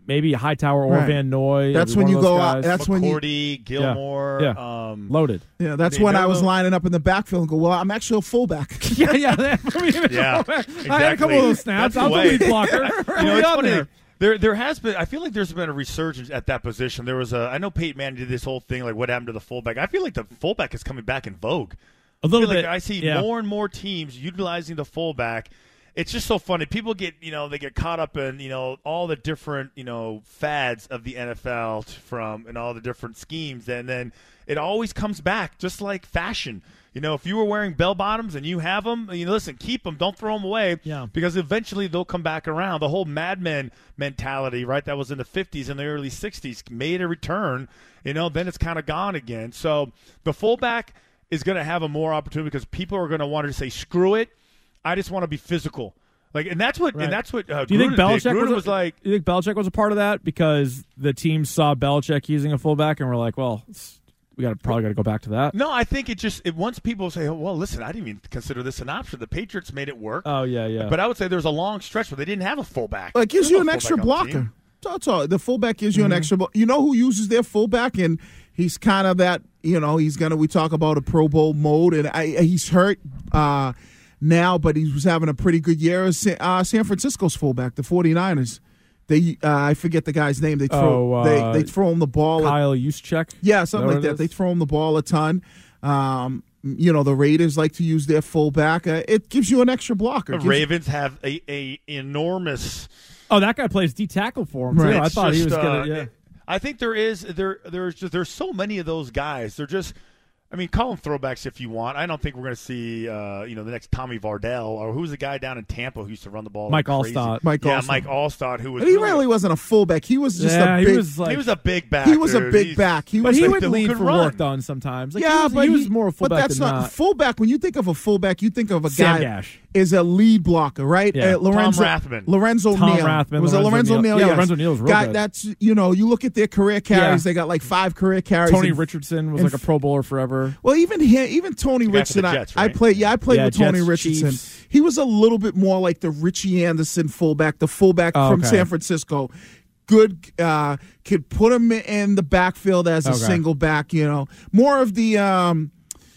S2: maybe Hightower or
S4: Right.
S2: Van Noy.
S4: That's
S2: Maybe
S4: when
S2: one
S4: you
S2: of those
S4: go out-
S2: guys.
S4: that's when you-
S3: McCourty, Gilmore.
S2: Yeah.
S3: Um,
S2: Loaded.
S4: Yeah, that's
S3: I mean,
S4: when I
S3: they're
S4: was
S3: the-
S4: lining up in the backfield and go, well, I'm actually a fullback.
S2: yeah, yeah. that- I mean,
S3: Yeah,
S2: I had a couple of those snaps.
S3: That's
S2: I'm
S3: the
S2: the
S3: way.
S2: lead blocker.
S3: You know,
S2: Way
S3: it's
S2: out
S3: funny.
S2: there.
S3: There, there has been. I feel like there's been a resurgence at that position. There was a. I know Peyton Manning did this whole thing, like what happened to the fullback. I feel like the fullback is coming back in vogue.
S2: A little
S3: I feel
S2: bit.
S3: Like I see
S2: yeah.
S3: more and more teams utilizing the fullback. It's just so funny. People get, you know, they get caught up in, you know, all the different, you know, fads of the N F L from and all the different schemes, and then it always comes back, just like fashion. You know, if you were wearing bell bottoms and you have them, you know, listen, keep them, don't throw them away,
S2: Yeah.
S3: because eventually they'll come back around. The whole Mad Men mentality, right, that was in the fifties and the early sixties, made a return. You know, then it's kind of gone again. So the fullback is going to have a more opportunity because people are going to want to say, screw it. I just want to be physical. Like, and that's what,
S2: Right.
S3: and that's what. Uh,
S2: Do you think
S3: Gruden
S2: Belichick
S3: did. Gruden
S2: was,
S3: was
S2: a,
S3: like?
S2: Do you think Belichick was a part of that because the team saw Belichick using a fullback and were like, well, it's, we got probably got to go back to that.
S3: No, I think it just it once people say, oh, well, listen, I didn't even consider this an option. The Patriots made it work.
S2: Oh yeah, yeah.
S3: But I would say there was a long stretch where they didn't have a fullback.
S4: Well, it gives
S3: There's
S4: you
S3: no
S4: an extra
S3: fullback on the
S4: blocker.
S3: team.
S4: That's all. The fullback gives you
S2: Mm-hmm.
S4: an extra. blo- You know who uses their fullback, and he's kind of that. You know, he's gonna. We talk about a Pro Bowl mode, and I, he's hurt uh, now, but he was having a pretty good year. Is San, uh, San Francisco's fullback, the 49ers. They, uh, I forget the guy's name. They throw,
S2: Oh, uh,
S4: they, they throw him the ball.
S2: Kyle Juszczyk.
S4: Yeah,
S2: Is
S4: something
S2: that
S4: like
S2: what it
S4: that. They
S2: is?
S4: throw him the ball a ton. Um, you know, the Raiders like to use their fullback. Uh, it gives you an extra blocker.
S3: The
S4: Gives-
S3: Ravens have a, a enormous.
S2: Oh, that guy plays D tackle for him
S4: Right.
S2: too. I
S3: It's
S2: thought he
S3: just,
S2: was gonna.
S3: uh,
S2: Yeah.
S3: I think there is there there's just there's so many of those guys. They're just. I mean, call them throwbacks if you want. I don't think we're going to see, uh, you know, the next Tommy Vardell or who's the guy down in Tampa who used to run the ball.
S2: Mike
S3: like crazy.
S2: Allstott.
S4: Mike
S3: yeah,
S4: Allstott.
S3: Mike Allstott, who was
S4: But he
S3: really,
S4: really wasn't a fullback. He was just
S2: yeah,
S4: a big.
S2: he was like.
S3: he was a big back.
S4: he was a
S3: dude.
S4: big
S3: He's-
S4: back. He
S2: but
S4: was
S2: he
S4: like
S2: would
S4: the-
S2: lead
S3: could
S2: for
S3: run.
S2: work done sometimes. Like,
S4: yeah,
S2: he was,
S4: but
S2: he was more a
S4: But
S2: fullback
S4: that's
S2: than
S4: not,
S2: not.
S4: fullback. When you think of a fullback, you think of a
S2: Sam
S4: guy
S2: Gash.
S4: is a lead blocker, right?
S2: Yeah.
S4: Uh, Lorenzo,
S3: Tom Rathman.
S4: Lorenzo
S2: Tom
S4: Neal.
S2: Rathman,
S4: Was it
S2: Lorenzo
S4: Lorenzo
S2: Neal.
S4: Neal?
S2: Yeah,
S4: Yes.
S2: Lorenzo Neal was real
S4: guy,
S2: good.
S4: That's you know, you look at their career carries.
S2: Yeah.
S4: They got like five career carries.
S2: Tony
S4: and-
S2: Richardson was
S4: and
S2: like a Pro Bowler forever.
S4: Well, even he, even Tony
S3: guy for
S4: Richardson,
S3: the
S4: I,
S3: Jets,
S4: I
S3: right?
S4: played. Yeah, I played
S2: Yeah,
S4: with Tony
S2: Jets,
S4: Richardson.
S2: Chiefs.
S4: He was a little bit more like the Richie Anderson fullback, the fullback
S2: Oh,
S4: from
S2: okay.
S4: San Francisco. Good, uh, could put him in the backfield as a
S2: Okay.
S4: single back. You know, more of the. Um,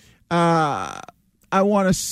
S4: uh, I want to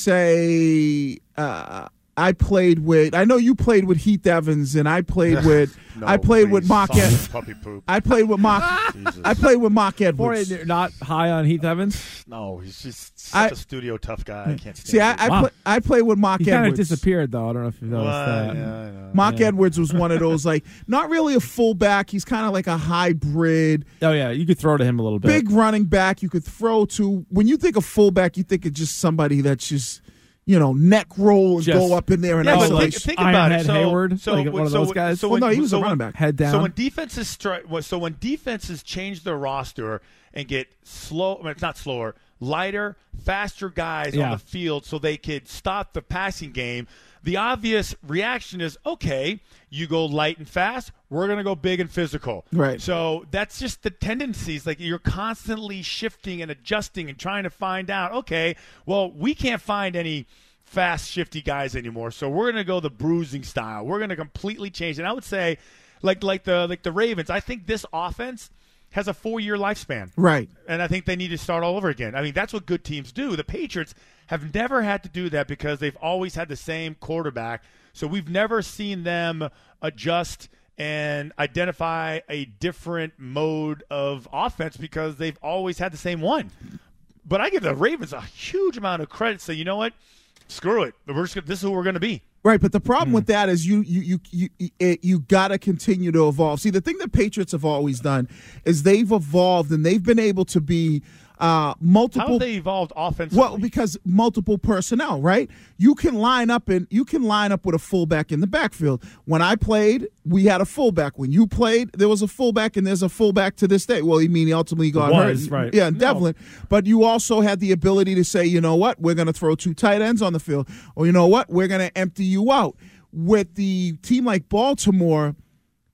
S4: say. Uh, I played with. I know you played with Heath Evans, and I played with.
S3: No,
S4: I played with
S3: please,
S4: Mark.
S3: stop
S4: Ed,
S3: this puppy poop.
S4: I played with Mark.
S3: Jesus.
S4: I played with Mark
S2: Or
S4: Edwards.
S2: not high on Heath Evans.
S3: No, he's just such
S4: I-
S3: a studio tough guy. I can't stand
S4: See, I
S3: him.
S4: I,
S2: Wow.
S4: play, I played with Mark
S2: He kind of
S4: Edwards.
S2: disappeared though. I don't know if you noticed
S3: Well,
S2: that.
S3: yeah, I know.
S4: Mark
S2: Yeah.
S4: Edwards was one of those, like, not really a fullback. He's kind of like a hybrid,
S2: Oh yeah, you could throw to him a little bit.
S4: big running back you could throw to. When you think of fullback, you think of just somebody that's just, you know, neck roll and
S2: Just-
S4: go up in there and
S3: Yeah, but
S4: isolate.
S3: think, think about
S2: Ironhead
S3: it. So,
S2: Hayward,
S3: so,
S2: like one of
S3: so,
S2: those guys?
S3: So
S4: well,
S3: when,
S4: no, he was
S3: so
S4: a running
S3: when,
S4: back.
S2: Head down.
S3: So when defenses stri- so when defenses change their roster and get slow, I mean, it's not slower, lighter, faster guys
S2: Yeah.
S3: on the field, so they could stop the passing game. The obvious reaction is, okay, you go light and fast, we're going to go big and physical.
S4: Right.
S3: So that's just the tendencies. Like, you're constantly shifting and adjusting and trying to find out, okay, well, we can't find any fast, shifty guys anymore, so we're going to go the bruising style. We're going to completely change. And I would say, like like the like the Ravens, I think this offense has a four-year lifespan.
S4: Right.
S3: And I think they need to start all over again. I mean, that's what good teams do. The Patriots have never had to do that because they've always had the same quarterback. So we've never seen them adjust and identify a different mode of offense because they've always had the same one. But I give the Ravens a huge amount of credit. Say, you know what? Screw it. We're just, this is who we're going to be.
S4: Right, but the problem with that is you you you you you, it, you got to continue to evolve. See, the thing that Patriots have always done is they've evolved and they've been able to be uh, multiple.
S3: How have they evolved offensively?
S4: Well, because multiple personnel, right? You can line up and you can line up with a fullback in the backfield. When I played, we had a fullback. When you played, there was a fullback, and there's a fullback to this day. Well, you mean he ultimately got
S2: Was,
S4: hurt,
S2: right.
S4: Yeah, in
S2: No.
S4: Devlin. But you also had the ability to say, you know what, we're going to throw two tight ends on the field, or you know what, we're going to empty you out. With the team like Baltimore,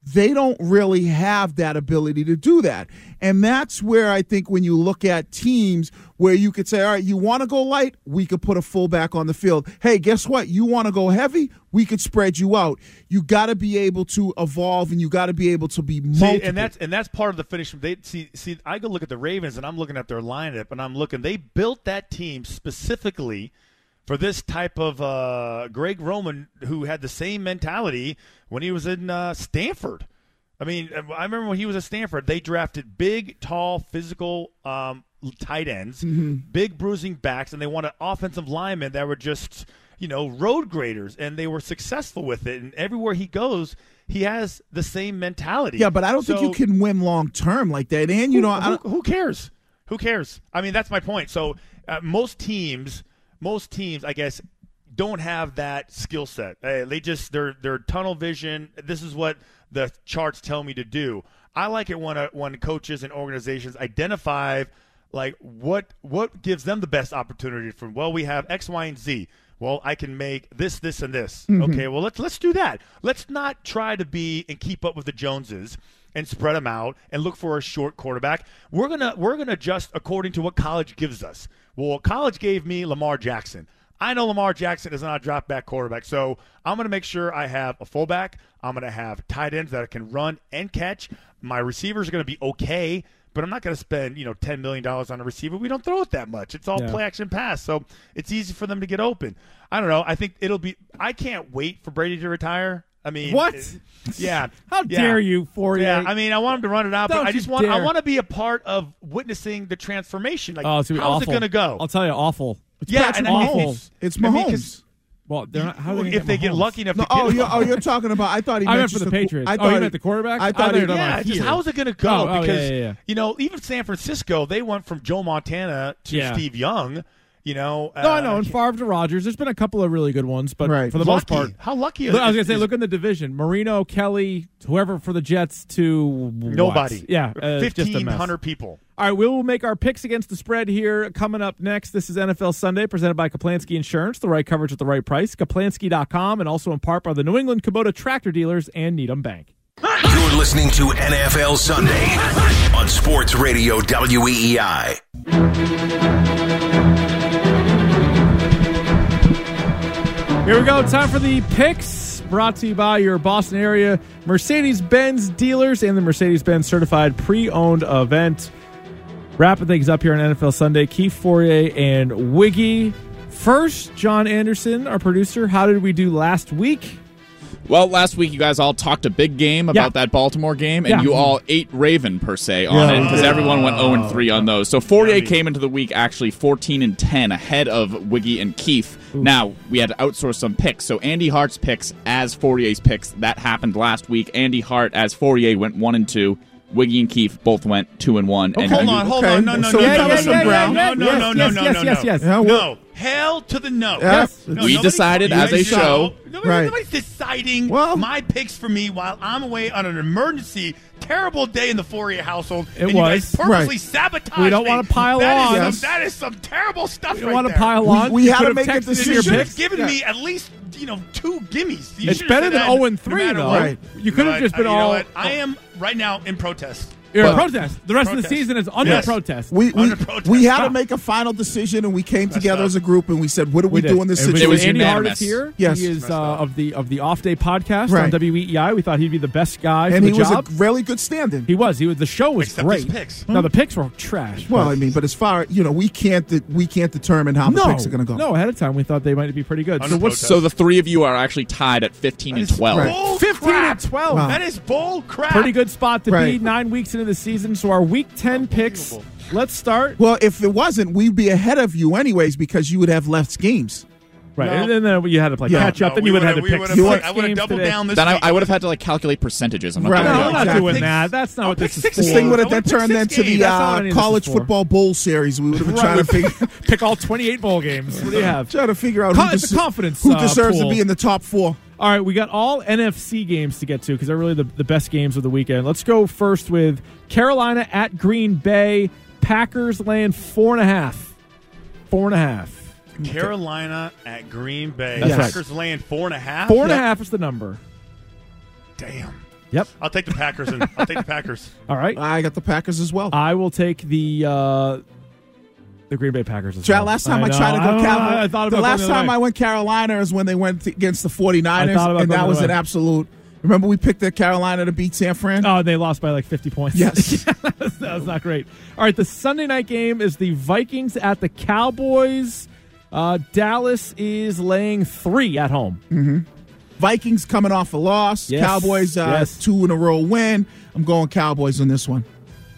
S4: they don't really have that ability to do that. And that's where I think when you look at teams where you could say, all right, you want to go light, we could put a fullback on the field. Hey, guess what? You want to go heavy, we could spread you out. You got to be able to evolve, and you got to be able to be multiple.
S3: See, and that's and that's part of the finish. They see, see, I go look at the Ravens, and I'm looking at their lineup, and I'm looking. They built that team specifically for this type of uh, Greg Roman, who had the same mentality when he was in uh, Stanford. I mean, I remember when he was at Stanford, they drafted big, tall, physical um, tight ends, mm-hmm. big bruising backs, and they wanted offensive linemen that were just, you know, road graders, and they were successful with it. And everywhere he goes, he has the same mentality.
S4: Yeah, but I don't
S3: so,
S4: think you can win long term like that. And, you
S3: who,
S4: know, I
S3: who, who cares? Who cares? I mean, that's my point. So uh, most teams – Most teams, I guess, don't have that skill set. They just they're they're tunnel vision. This is what the charts tell me to do. I like it when uh, when coaches and organizations identify like what what gives them the best opportunity from. Well, we have X, Y, and Z. Well, I can make this, this, and this. Mm-hmm. Okay, well let's let's do that. Let's not try to be and keep up with the Joneses and spread them out and look for a short quarterback. We're gonna we're gonna adjust according to what college gives us. Well, college gave me Lamar Jackson. I know Lamar Jackson is not a drop back quarterback, so I'm going to make sure I have a fullback. I'm going to have tight ends that can run and catch. My receivers are going to be okay, but I'm not going to spend you know ten million dollars on a receiver. We don't throw it that much. It's all yeah. play action pass, so it's easy for them to get open. I don't know. I think it'll be. I can't wait for Brady to retire. I mean,
S2: what?
S3: It, yeah.
S2: How
S3: yeah.
S2: dare you, forty-eight?
S3: Yeah, I mean, I want him to run it out,
S2: Don't
S3: but I just want
S2: dare.
S3: I want to be a part of witnessing the transformation. Like,
S2: oh, it's gonna be
S3: how's
S2: awful.
S3: it going to go?
S2: I'll tell you, awful.
S4: It's
S3: yeah,
S4: Patrick
S3: and I mean,
S4: Mahomes.
S3: it's,
S4: It's
S3: I mean,
S4: Mahomes.
S3: 'cause-
S2: Well, they're not. How are they gonna
S3: if they get
S2: Mahomes?
S3: lucky enough
S4: No,
S3: to get
S4: oh,
S3: him.
S4: you're, oh, you're talking about. I thought he
S2: I meant
S4: meant
S2: for the
S4: just
S2: Patriots.
S4: I
S2: Oh,
S4: thought
S2: you
S4: he-
S2: meant the quarterback?
S4: I
S2: I
S4: thought
S2: thought
S4: he,
S2: you were talking
S3: Yeah,
S2: about
S3: just
S2: here.
S3: how's it going to go?
S2: Oh, oh,
S3: because
S2: yeah, yeah, yeah.
S3: you know, even San Francisco, they went from Joe Montana to
S2: Yeah.
S3: Steve Young. You know,
S2: No,
S3: uh,
S2: I know. And Favre to Rodgers. There's been a couple of really good ones, but
S4: Right.
S2: for the
S3: lucky.
S2: most part,
S3: How lucky?
S2: Look, I was
S3: is-
S2: going to say,
S3: is
S2: look in the division: Marino, Kelly, whoever for the Jets to what?
S3: nobody.
S2: Yeah, uh, just a
S3: fifteen
S2: mess.
S3: hundred people.
S2: All right, we will make our picks against the spread here coming up next. This is N F L Sunday, presented by Kaplansky Insurance. The right coverage at the right price. Kaplansky dot com, and also in part by the New England Kubota Tractor Dealers and Needham Bank.
S6: You're listening to N F L Sunday on Sports Radio W E E I.
S2: Here we go. Time for the picks, brought to you by your Boston area Mercedes-Benz dealers and the Mercedes-Benz Certified Pre-Owned event. Wrapping things up here on N F L Sunday, Keith Fourier and Wiggy. First, John Anderson, our producer. How did we do last week?
S5: Well, last week you guys all talked a big game about
S2: Yeah.
S5: that Baltimore game, and
S2: Yeah.
S5: you all ate Raven, per se, on
S4: Yeah.
S5: it, because everyone went oh and three on those. So Fourier
S3: Yummy.
S5: came into the week actually fourteen and ten, ahead of Wiggy and Keith. Now, we had to outsource some picks, so Andy Hart's picks as Fourier's picks, that happened last week. Andy Hart as Fourier went one and two. Wiggy and Keith both went two and one. And
S3: Hold
S5: you-
S3: on, hold
S4: Okay.
S3: on. No, no,
S4: So
S3: no,
S4: we
S3: no,
S4: covered
S3: no,
S4: some
S3: no,
S4: ground.
S3: no, no,
S2: Yes,
S3: no, no,
S2: yes,
S3: no,
S2: yes,
S3: no,
S2: yes,
S3: no.
S2: yes.
S4: Yeah, we're-
S3: No, hell to the no.
S4: Yes.
S3: No,
S5: We
S3: nobody-
S5: decided
S3: you
S5: as a
S3: guys
S5: show.
S3: know. Nobody,
S4: Right.
S3: Nobody's deciding
S4: Well-
S3: my picks for me while I'm away on an emergency, terrible day in the Fourier household.
S2: It
S3: and you guys
S2: was.
S3: purposely
S4: Right.
S3: sabotage
S2: We don't
S3: me.
S2: wanna pile
S3: That is
S2: on.
S3: some-
S4: Yes.
S3: that is some terrible stuff
S2: You
S3: right
S2: want to
S3: there.
S2: pile on?
S4: we
S2: You
S4: had
S2: could
S4: to
S2: have
S4: make a
S2: texted in
S4: decision.
S2: your
S3: You should
S2: picks.
S3: have given
S4: Yeah.
S3: me at least, you know, two gimmies. You
S2: It's
S3: should have
S2: better
S3: said
S2: than
S3: that
S2: oh and
S3: no
S2: three,
S3: matter
S2: though.
S3: what.
S4: Right.
S2: You could have
S3: But,
S2: just been
S3: uh, you know
S2: all.
S3: what? I am right now in protest.
S2: You're in
S4: Well-
S2: protest. The rest of the
S3: Protest.
S2: season is under
S3: Yes.
S2: protest.
S4: We we,
S3: Under protest.
S4: we had to
S2: Stop.
S4: make a final decision, and we came together
S3: up.
S4: as a group, and we said, "What do we,
S2: We
S4: do
S2: did.
S4: in this
S2: And we-
S5: It
S4: situation?"
S5: was
S2: Andy Hart
S5: unanimous.
S2: is here.
S4: Yes.
S2: He is
S3: Messed
S2: uh,
S3: up.
S2: of the of the Off Day podcast on
S4: Right.
S2: W E E I. We thought he'd be the best guy for
S4: and
S2: the
S4: he was
S2: job.
S4: a really good stand-in.
S2: He was. He was. The show was
S3: Except
S2: great.
S3: his picks.
S2: No, the picks were trash.
S4: Well,
S2: but-
S4: I mean, but as far you know, we can't de- we can't determine how the
S2: no,
S4: picks are going to go.
S2: no. Ahead of time, we thought they might be pretty good. So
S3: Under
S2: what's
S3: protest.
S5: So the three of you are actually tied at fifteen and
S3: That is
S5: twelve.
S4: Right.
S3: bull
S2: fifteen
S3: crap.
S2: and twelve?
S4: Wow.
S3: That is bull crap.
S2: Pretty good spot to be
S4: Right.
S2: nine weeks into the season. So our week ten picks.
S3: Unbelievable.
S2: Let's start.
S4: Well, if it wasn't, we'd be ahead of you anyways because you would have left games.
S2: Right,
S3: No.
S2: and then uh, you had to play
S4: Yeah.
S2: catch up.
S3: No,
S2: then
S3: we
S2: you would have
S3: would've-
S2: had to
S3: we
S2: pick.
S3: would've-
S2: six
S3: I would have
S2: games
S3: doubled
S2: today.
S3: down this
S5: Then I,
S3: week.
S5: I would have had to like calculate percentages. I'm not
S4: Right.
S5: gonna
S2: No,
S5: do
S2: we're
S5: that.
S2: not
S4: Exactly.
S2: doing
S3: Pick-
S2: that. That's not
S3: I'll
S2: what
S3: pick
S2: this is
S3: six
S2: for.
S4: This thing would
S3: I
S4: have then
S3: would've picked
S4: turned
S3: six
S4: into
S3: games.
S4: the
S2: That's not what
S4: uh,
S2: any of this
S4: college
S2: is for.
S4: football bowl series. We would have been trying to figure
S2: Pick all twenty-eight bowl games. What do you have?
S4: trying to figure out
S2: Con-
S4: who,
S2: it's a
S4: des-
S2: confidence,
S4: who
S2: uh,
S4: deserves
S2: pool.
S4: to be in the top four.
S2: All right, we got all N F C games to get to because they're really the, the best games of the weekend. Let's go first with Carolina at Green Bay. Packers laying four and a half. Four and a half.
S3: Carolina at Green Bay.
S2: That's right.
S3: Packers laying four and a half.
S2: Four and a
S4: Yep.
S2: half is the number.
S3: Damn.
S2: Yep.
S3: I'll take the Packers. and I'll take the Packers.
S2: All right.
S4: I got the Packers as well.
S2: I will take the uh, the Green Bay Packers as
S4: Try-
S2: well.
S4: Last time I,
S2: know.
S4: tried to go
S2: I,
S4: Carolina,
S2: I thought about
S4: the last
S2: going the
S4: time
S2: other
S4: I
S2: way.
S4: went Carolina is when they went against the 49ers,
S2: I thought about
S4: and
S2: going
S4: that
S2: the
S4: was
S2: other
S4: an
S2: way.
S4: absolute. Remember we picked the Carolina to beat San Fran?
S2: Oh, they lost by like fifty points.
S4: Yes.
S2: that, was, that was not great. All right, the Sunday night game is the Vikings at the Cowboys. Uh, Dallas is laying three at home.
S4: Mm-hmm. Vikings coming off a loss.
S2: Yes.
S4: Cowboys uh,
S2: Yes.
S4: two in a row win. I'm going Cowboys on this one.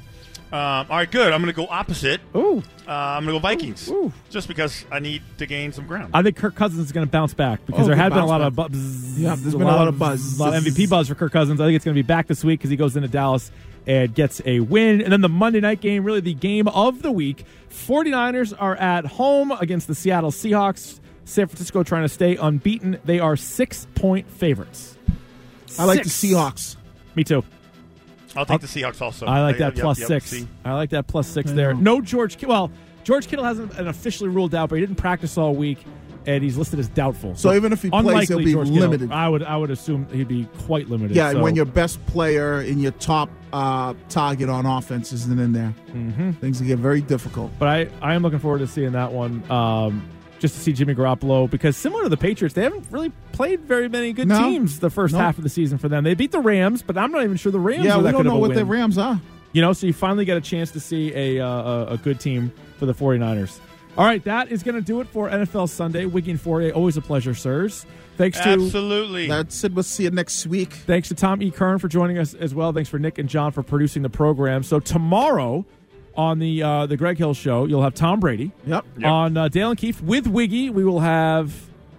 S3: Um, all right, good. I'm going to go opposite.
S2: Ooh.
S3: Uh, I'm going to go Vikings.
S2: Ooh.
S3: Just because I need to gain some ground.
S2: I think Kirk Cousins is going to bounce back because
S4: Oh,
S2: there
S4: good
S2: had been a
S4: bounce
S2: lot of
S4: back.
S2: buzz.
S4: Yeah, there's been a lot of buzz.
S2: A lot of M V P buzz for Kirk Cousins. I think it's going to be back this week because he goes into Dallas and gets a win. And then the Monday night game, really the game of the week. 49ers are at home against the Seattle Seahawks. San Francisco trying to stay unbeaten. They are six-point favorites.
S4: I like the
S2: Six.
S4: Seahawks.
S2: Me too.
S3: I'll take the Seahawks also.
S2: I like that
S3: Yep,
S2: plus
S3: yep,
S2: six.
S3: see.
S2: I like that plus six
S4: I
S2: there.
S4: know.
S2: No George Kittle. Well, George Kittle hasn't been officially ruled out, but he didn't practice all week, and he's listed as doubtful.
S4: So even if he plays,
S2: unlikely
S4: he'll be
S2: George Kittle.
S4: limited.
S2: I would I would assume he'd be quite limited.
S4: Yeah,
S2: so.
S4: when your best player and your top uh, target on offense isn't in there,
S2: mm-hmm.
S4: things will get very difficult.
S2: But I, I am looking forward to seeing that one, um, just to see Jimmy Garoppolo, because similar to the Patriots, they haven't really played very many good
S4: No.
S2: teams the first
S4: No.
S2: half of the season for them. They beat the Rams, but I'm not even sure the Rams
S4: Yeah,
S2: are
S4: we
S2: that
S4: don't
S2: good
S4: know
S2: of a
S4: what
S2: win.
S4: the Rams are.
S2: You know, so you finally get a chance to see a uh, a, a good team for the 49ers. All right, that is going to do it for N F L Sunday. Wiggy and Fourier, always a pleasure, sirs. Thanks to
S3: Absolutely.
S4: That's it. We'll see you next week.
S2: Thanks to Tom E. Kern for joining us as well. Thanks for Nick and John for producing the program. So tomorrow on the uh, the Greg Hill Show, you'll have Tom Brady.
S4: Yep.
S3: Yep.
S2: On uh, Dale and Keefe with Wiggy, we will have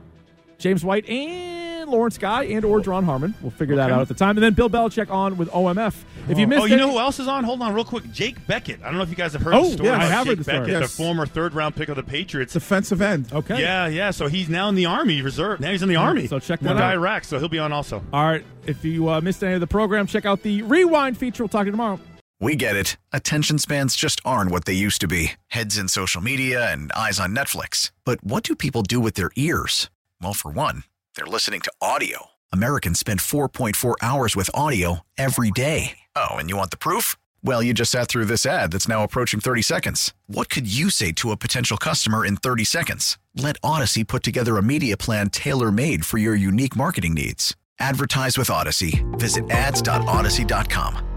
S2: James White and Lawrence Guy and or John Harmon. We'll figure that
S3: Okay.
S2: out at the time. And then Bill Belichick on with O M F. If you missed
S3: Oh, you
S2: any-
S3: know who else is on? Hold on real quick. Jake Beckett. I don't know if you guys have heard
S2: Oh,
S3: the story
S2: yeah, I
S3: about
S2: have
S3: Jake
S2: heard the story.
S3: Beckett,
S4: Yes.
S3: the former third-round pick of the Patriots.
S4: Defensive end.
S2: Okay.
S3: Yeah, yeah. So he's now in the Army Reserve. Now he's in the Army.
S2: So check that
S3: Went to
S2: out.
S3: Iraq, so he'll be on also.
S2: All right. If you uh, missed any of the program, check out the Rewind feature. We'll talk to you tomorrow.
S1: We get it. Attention spans just aren't what they used to be. Heads in social media and eyes on Netflix. But what do people do with their ears? Well, for one, they're listening to audio. Americans spend four point four hours with audio every day. Oh, and you want the proof? Well, you just sat through this ad that's now approaching thirty seconds. What could you say to a potential customer in thirty seconds? Let Odyssey put together a media plan tailor-made for your unique marketing needs. Advertise with Odyssey. Visit ads dot odyssey dot com.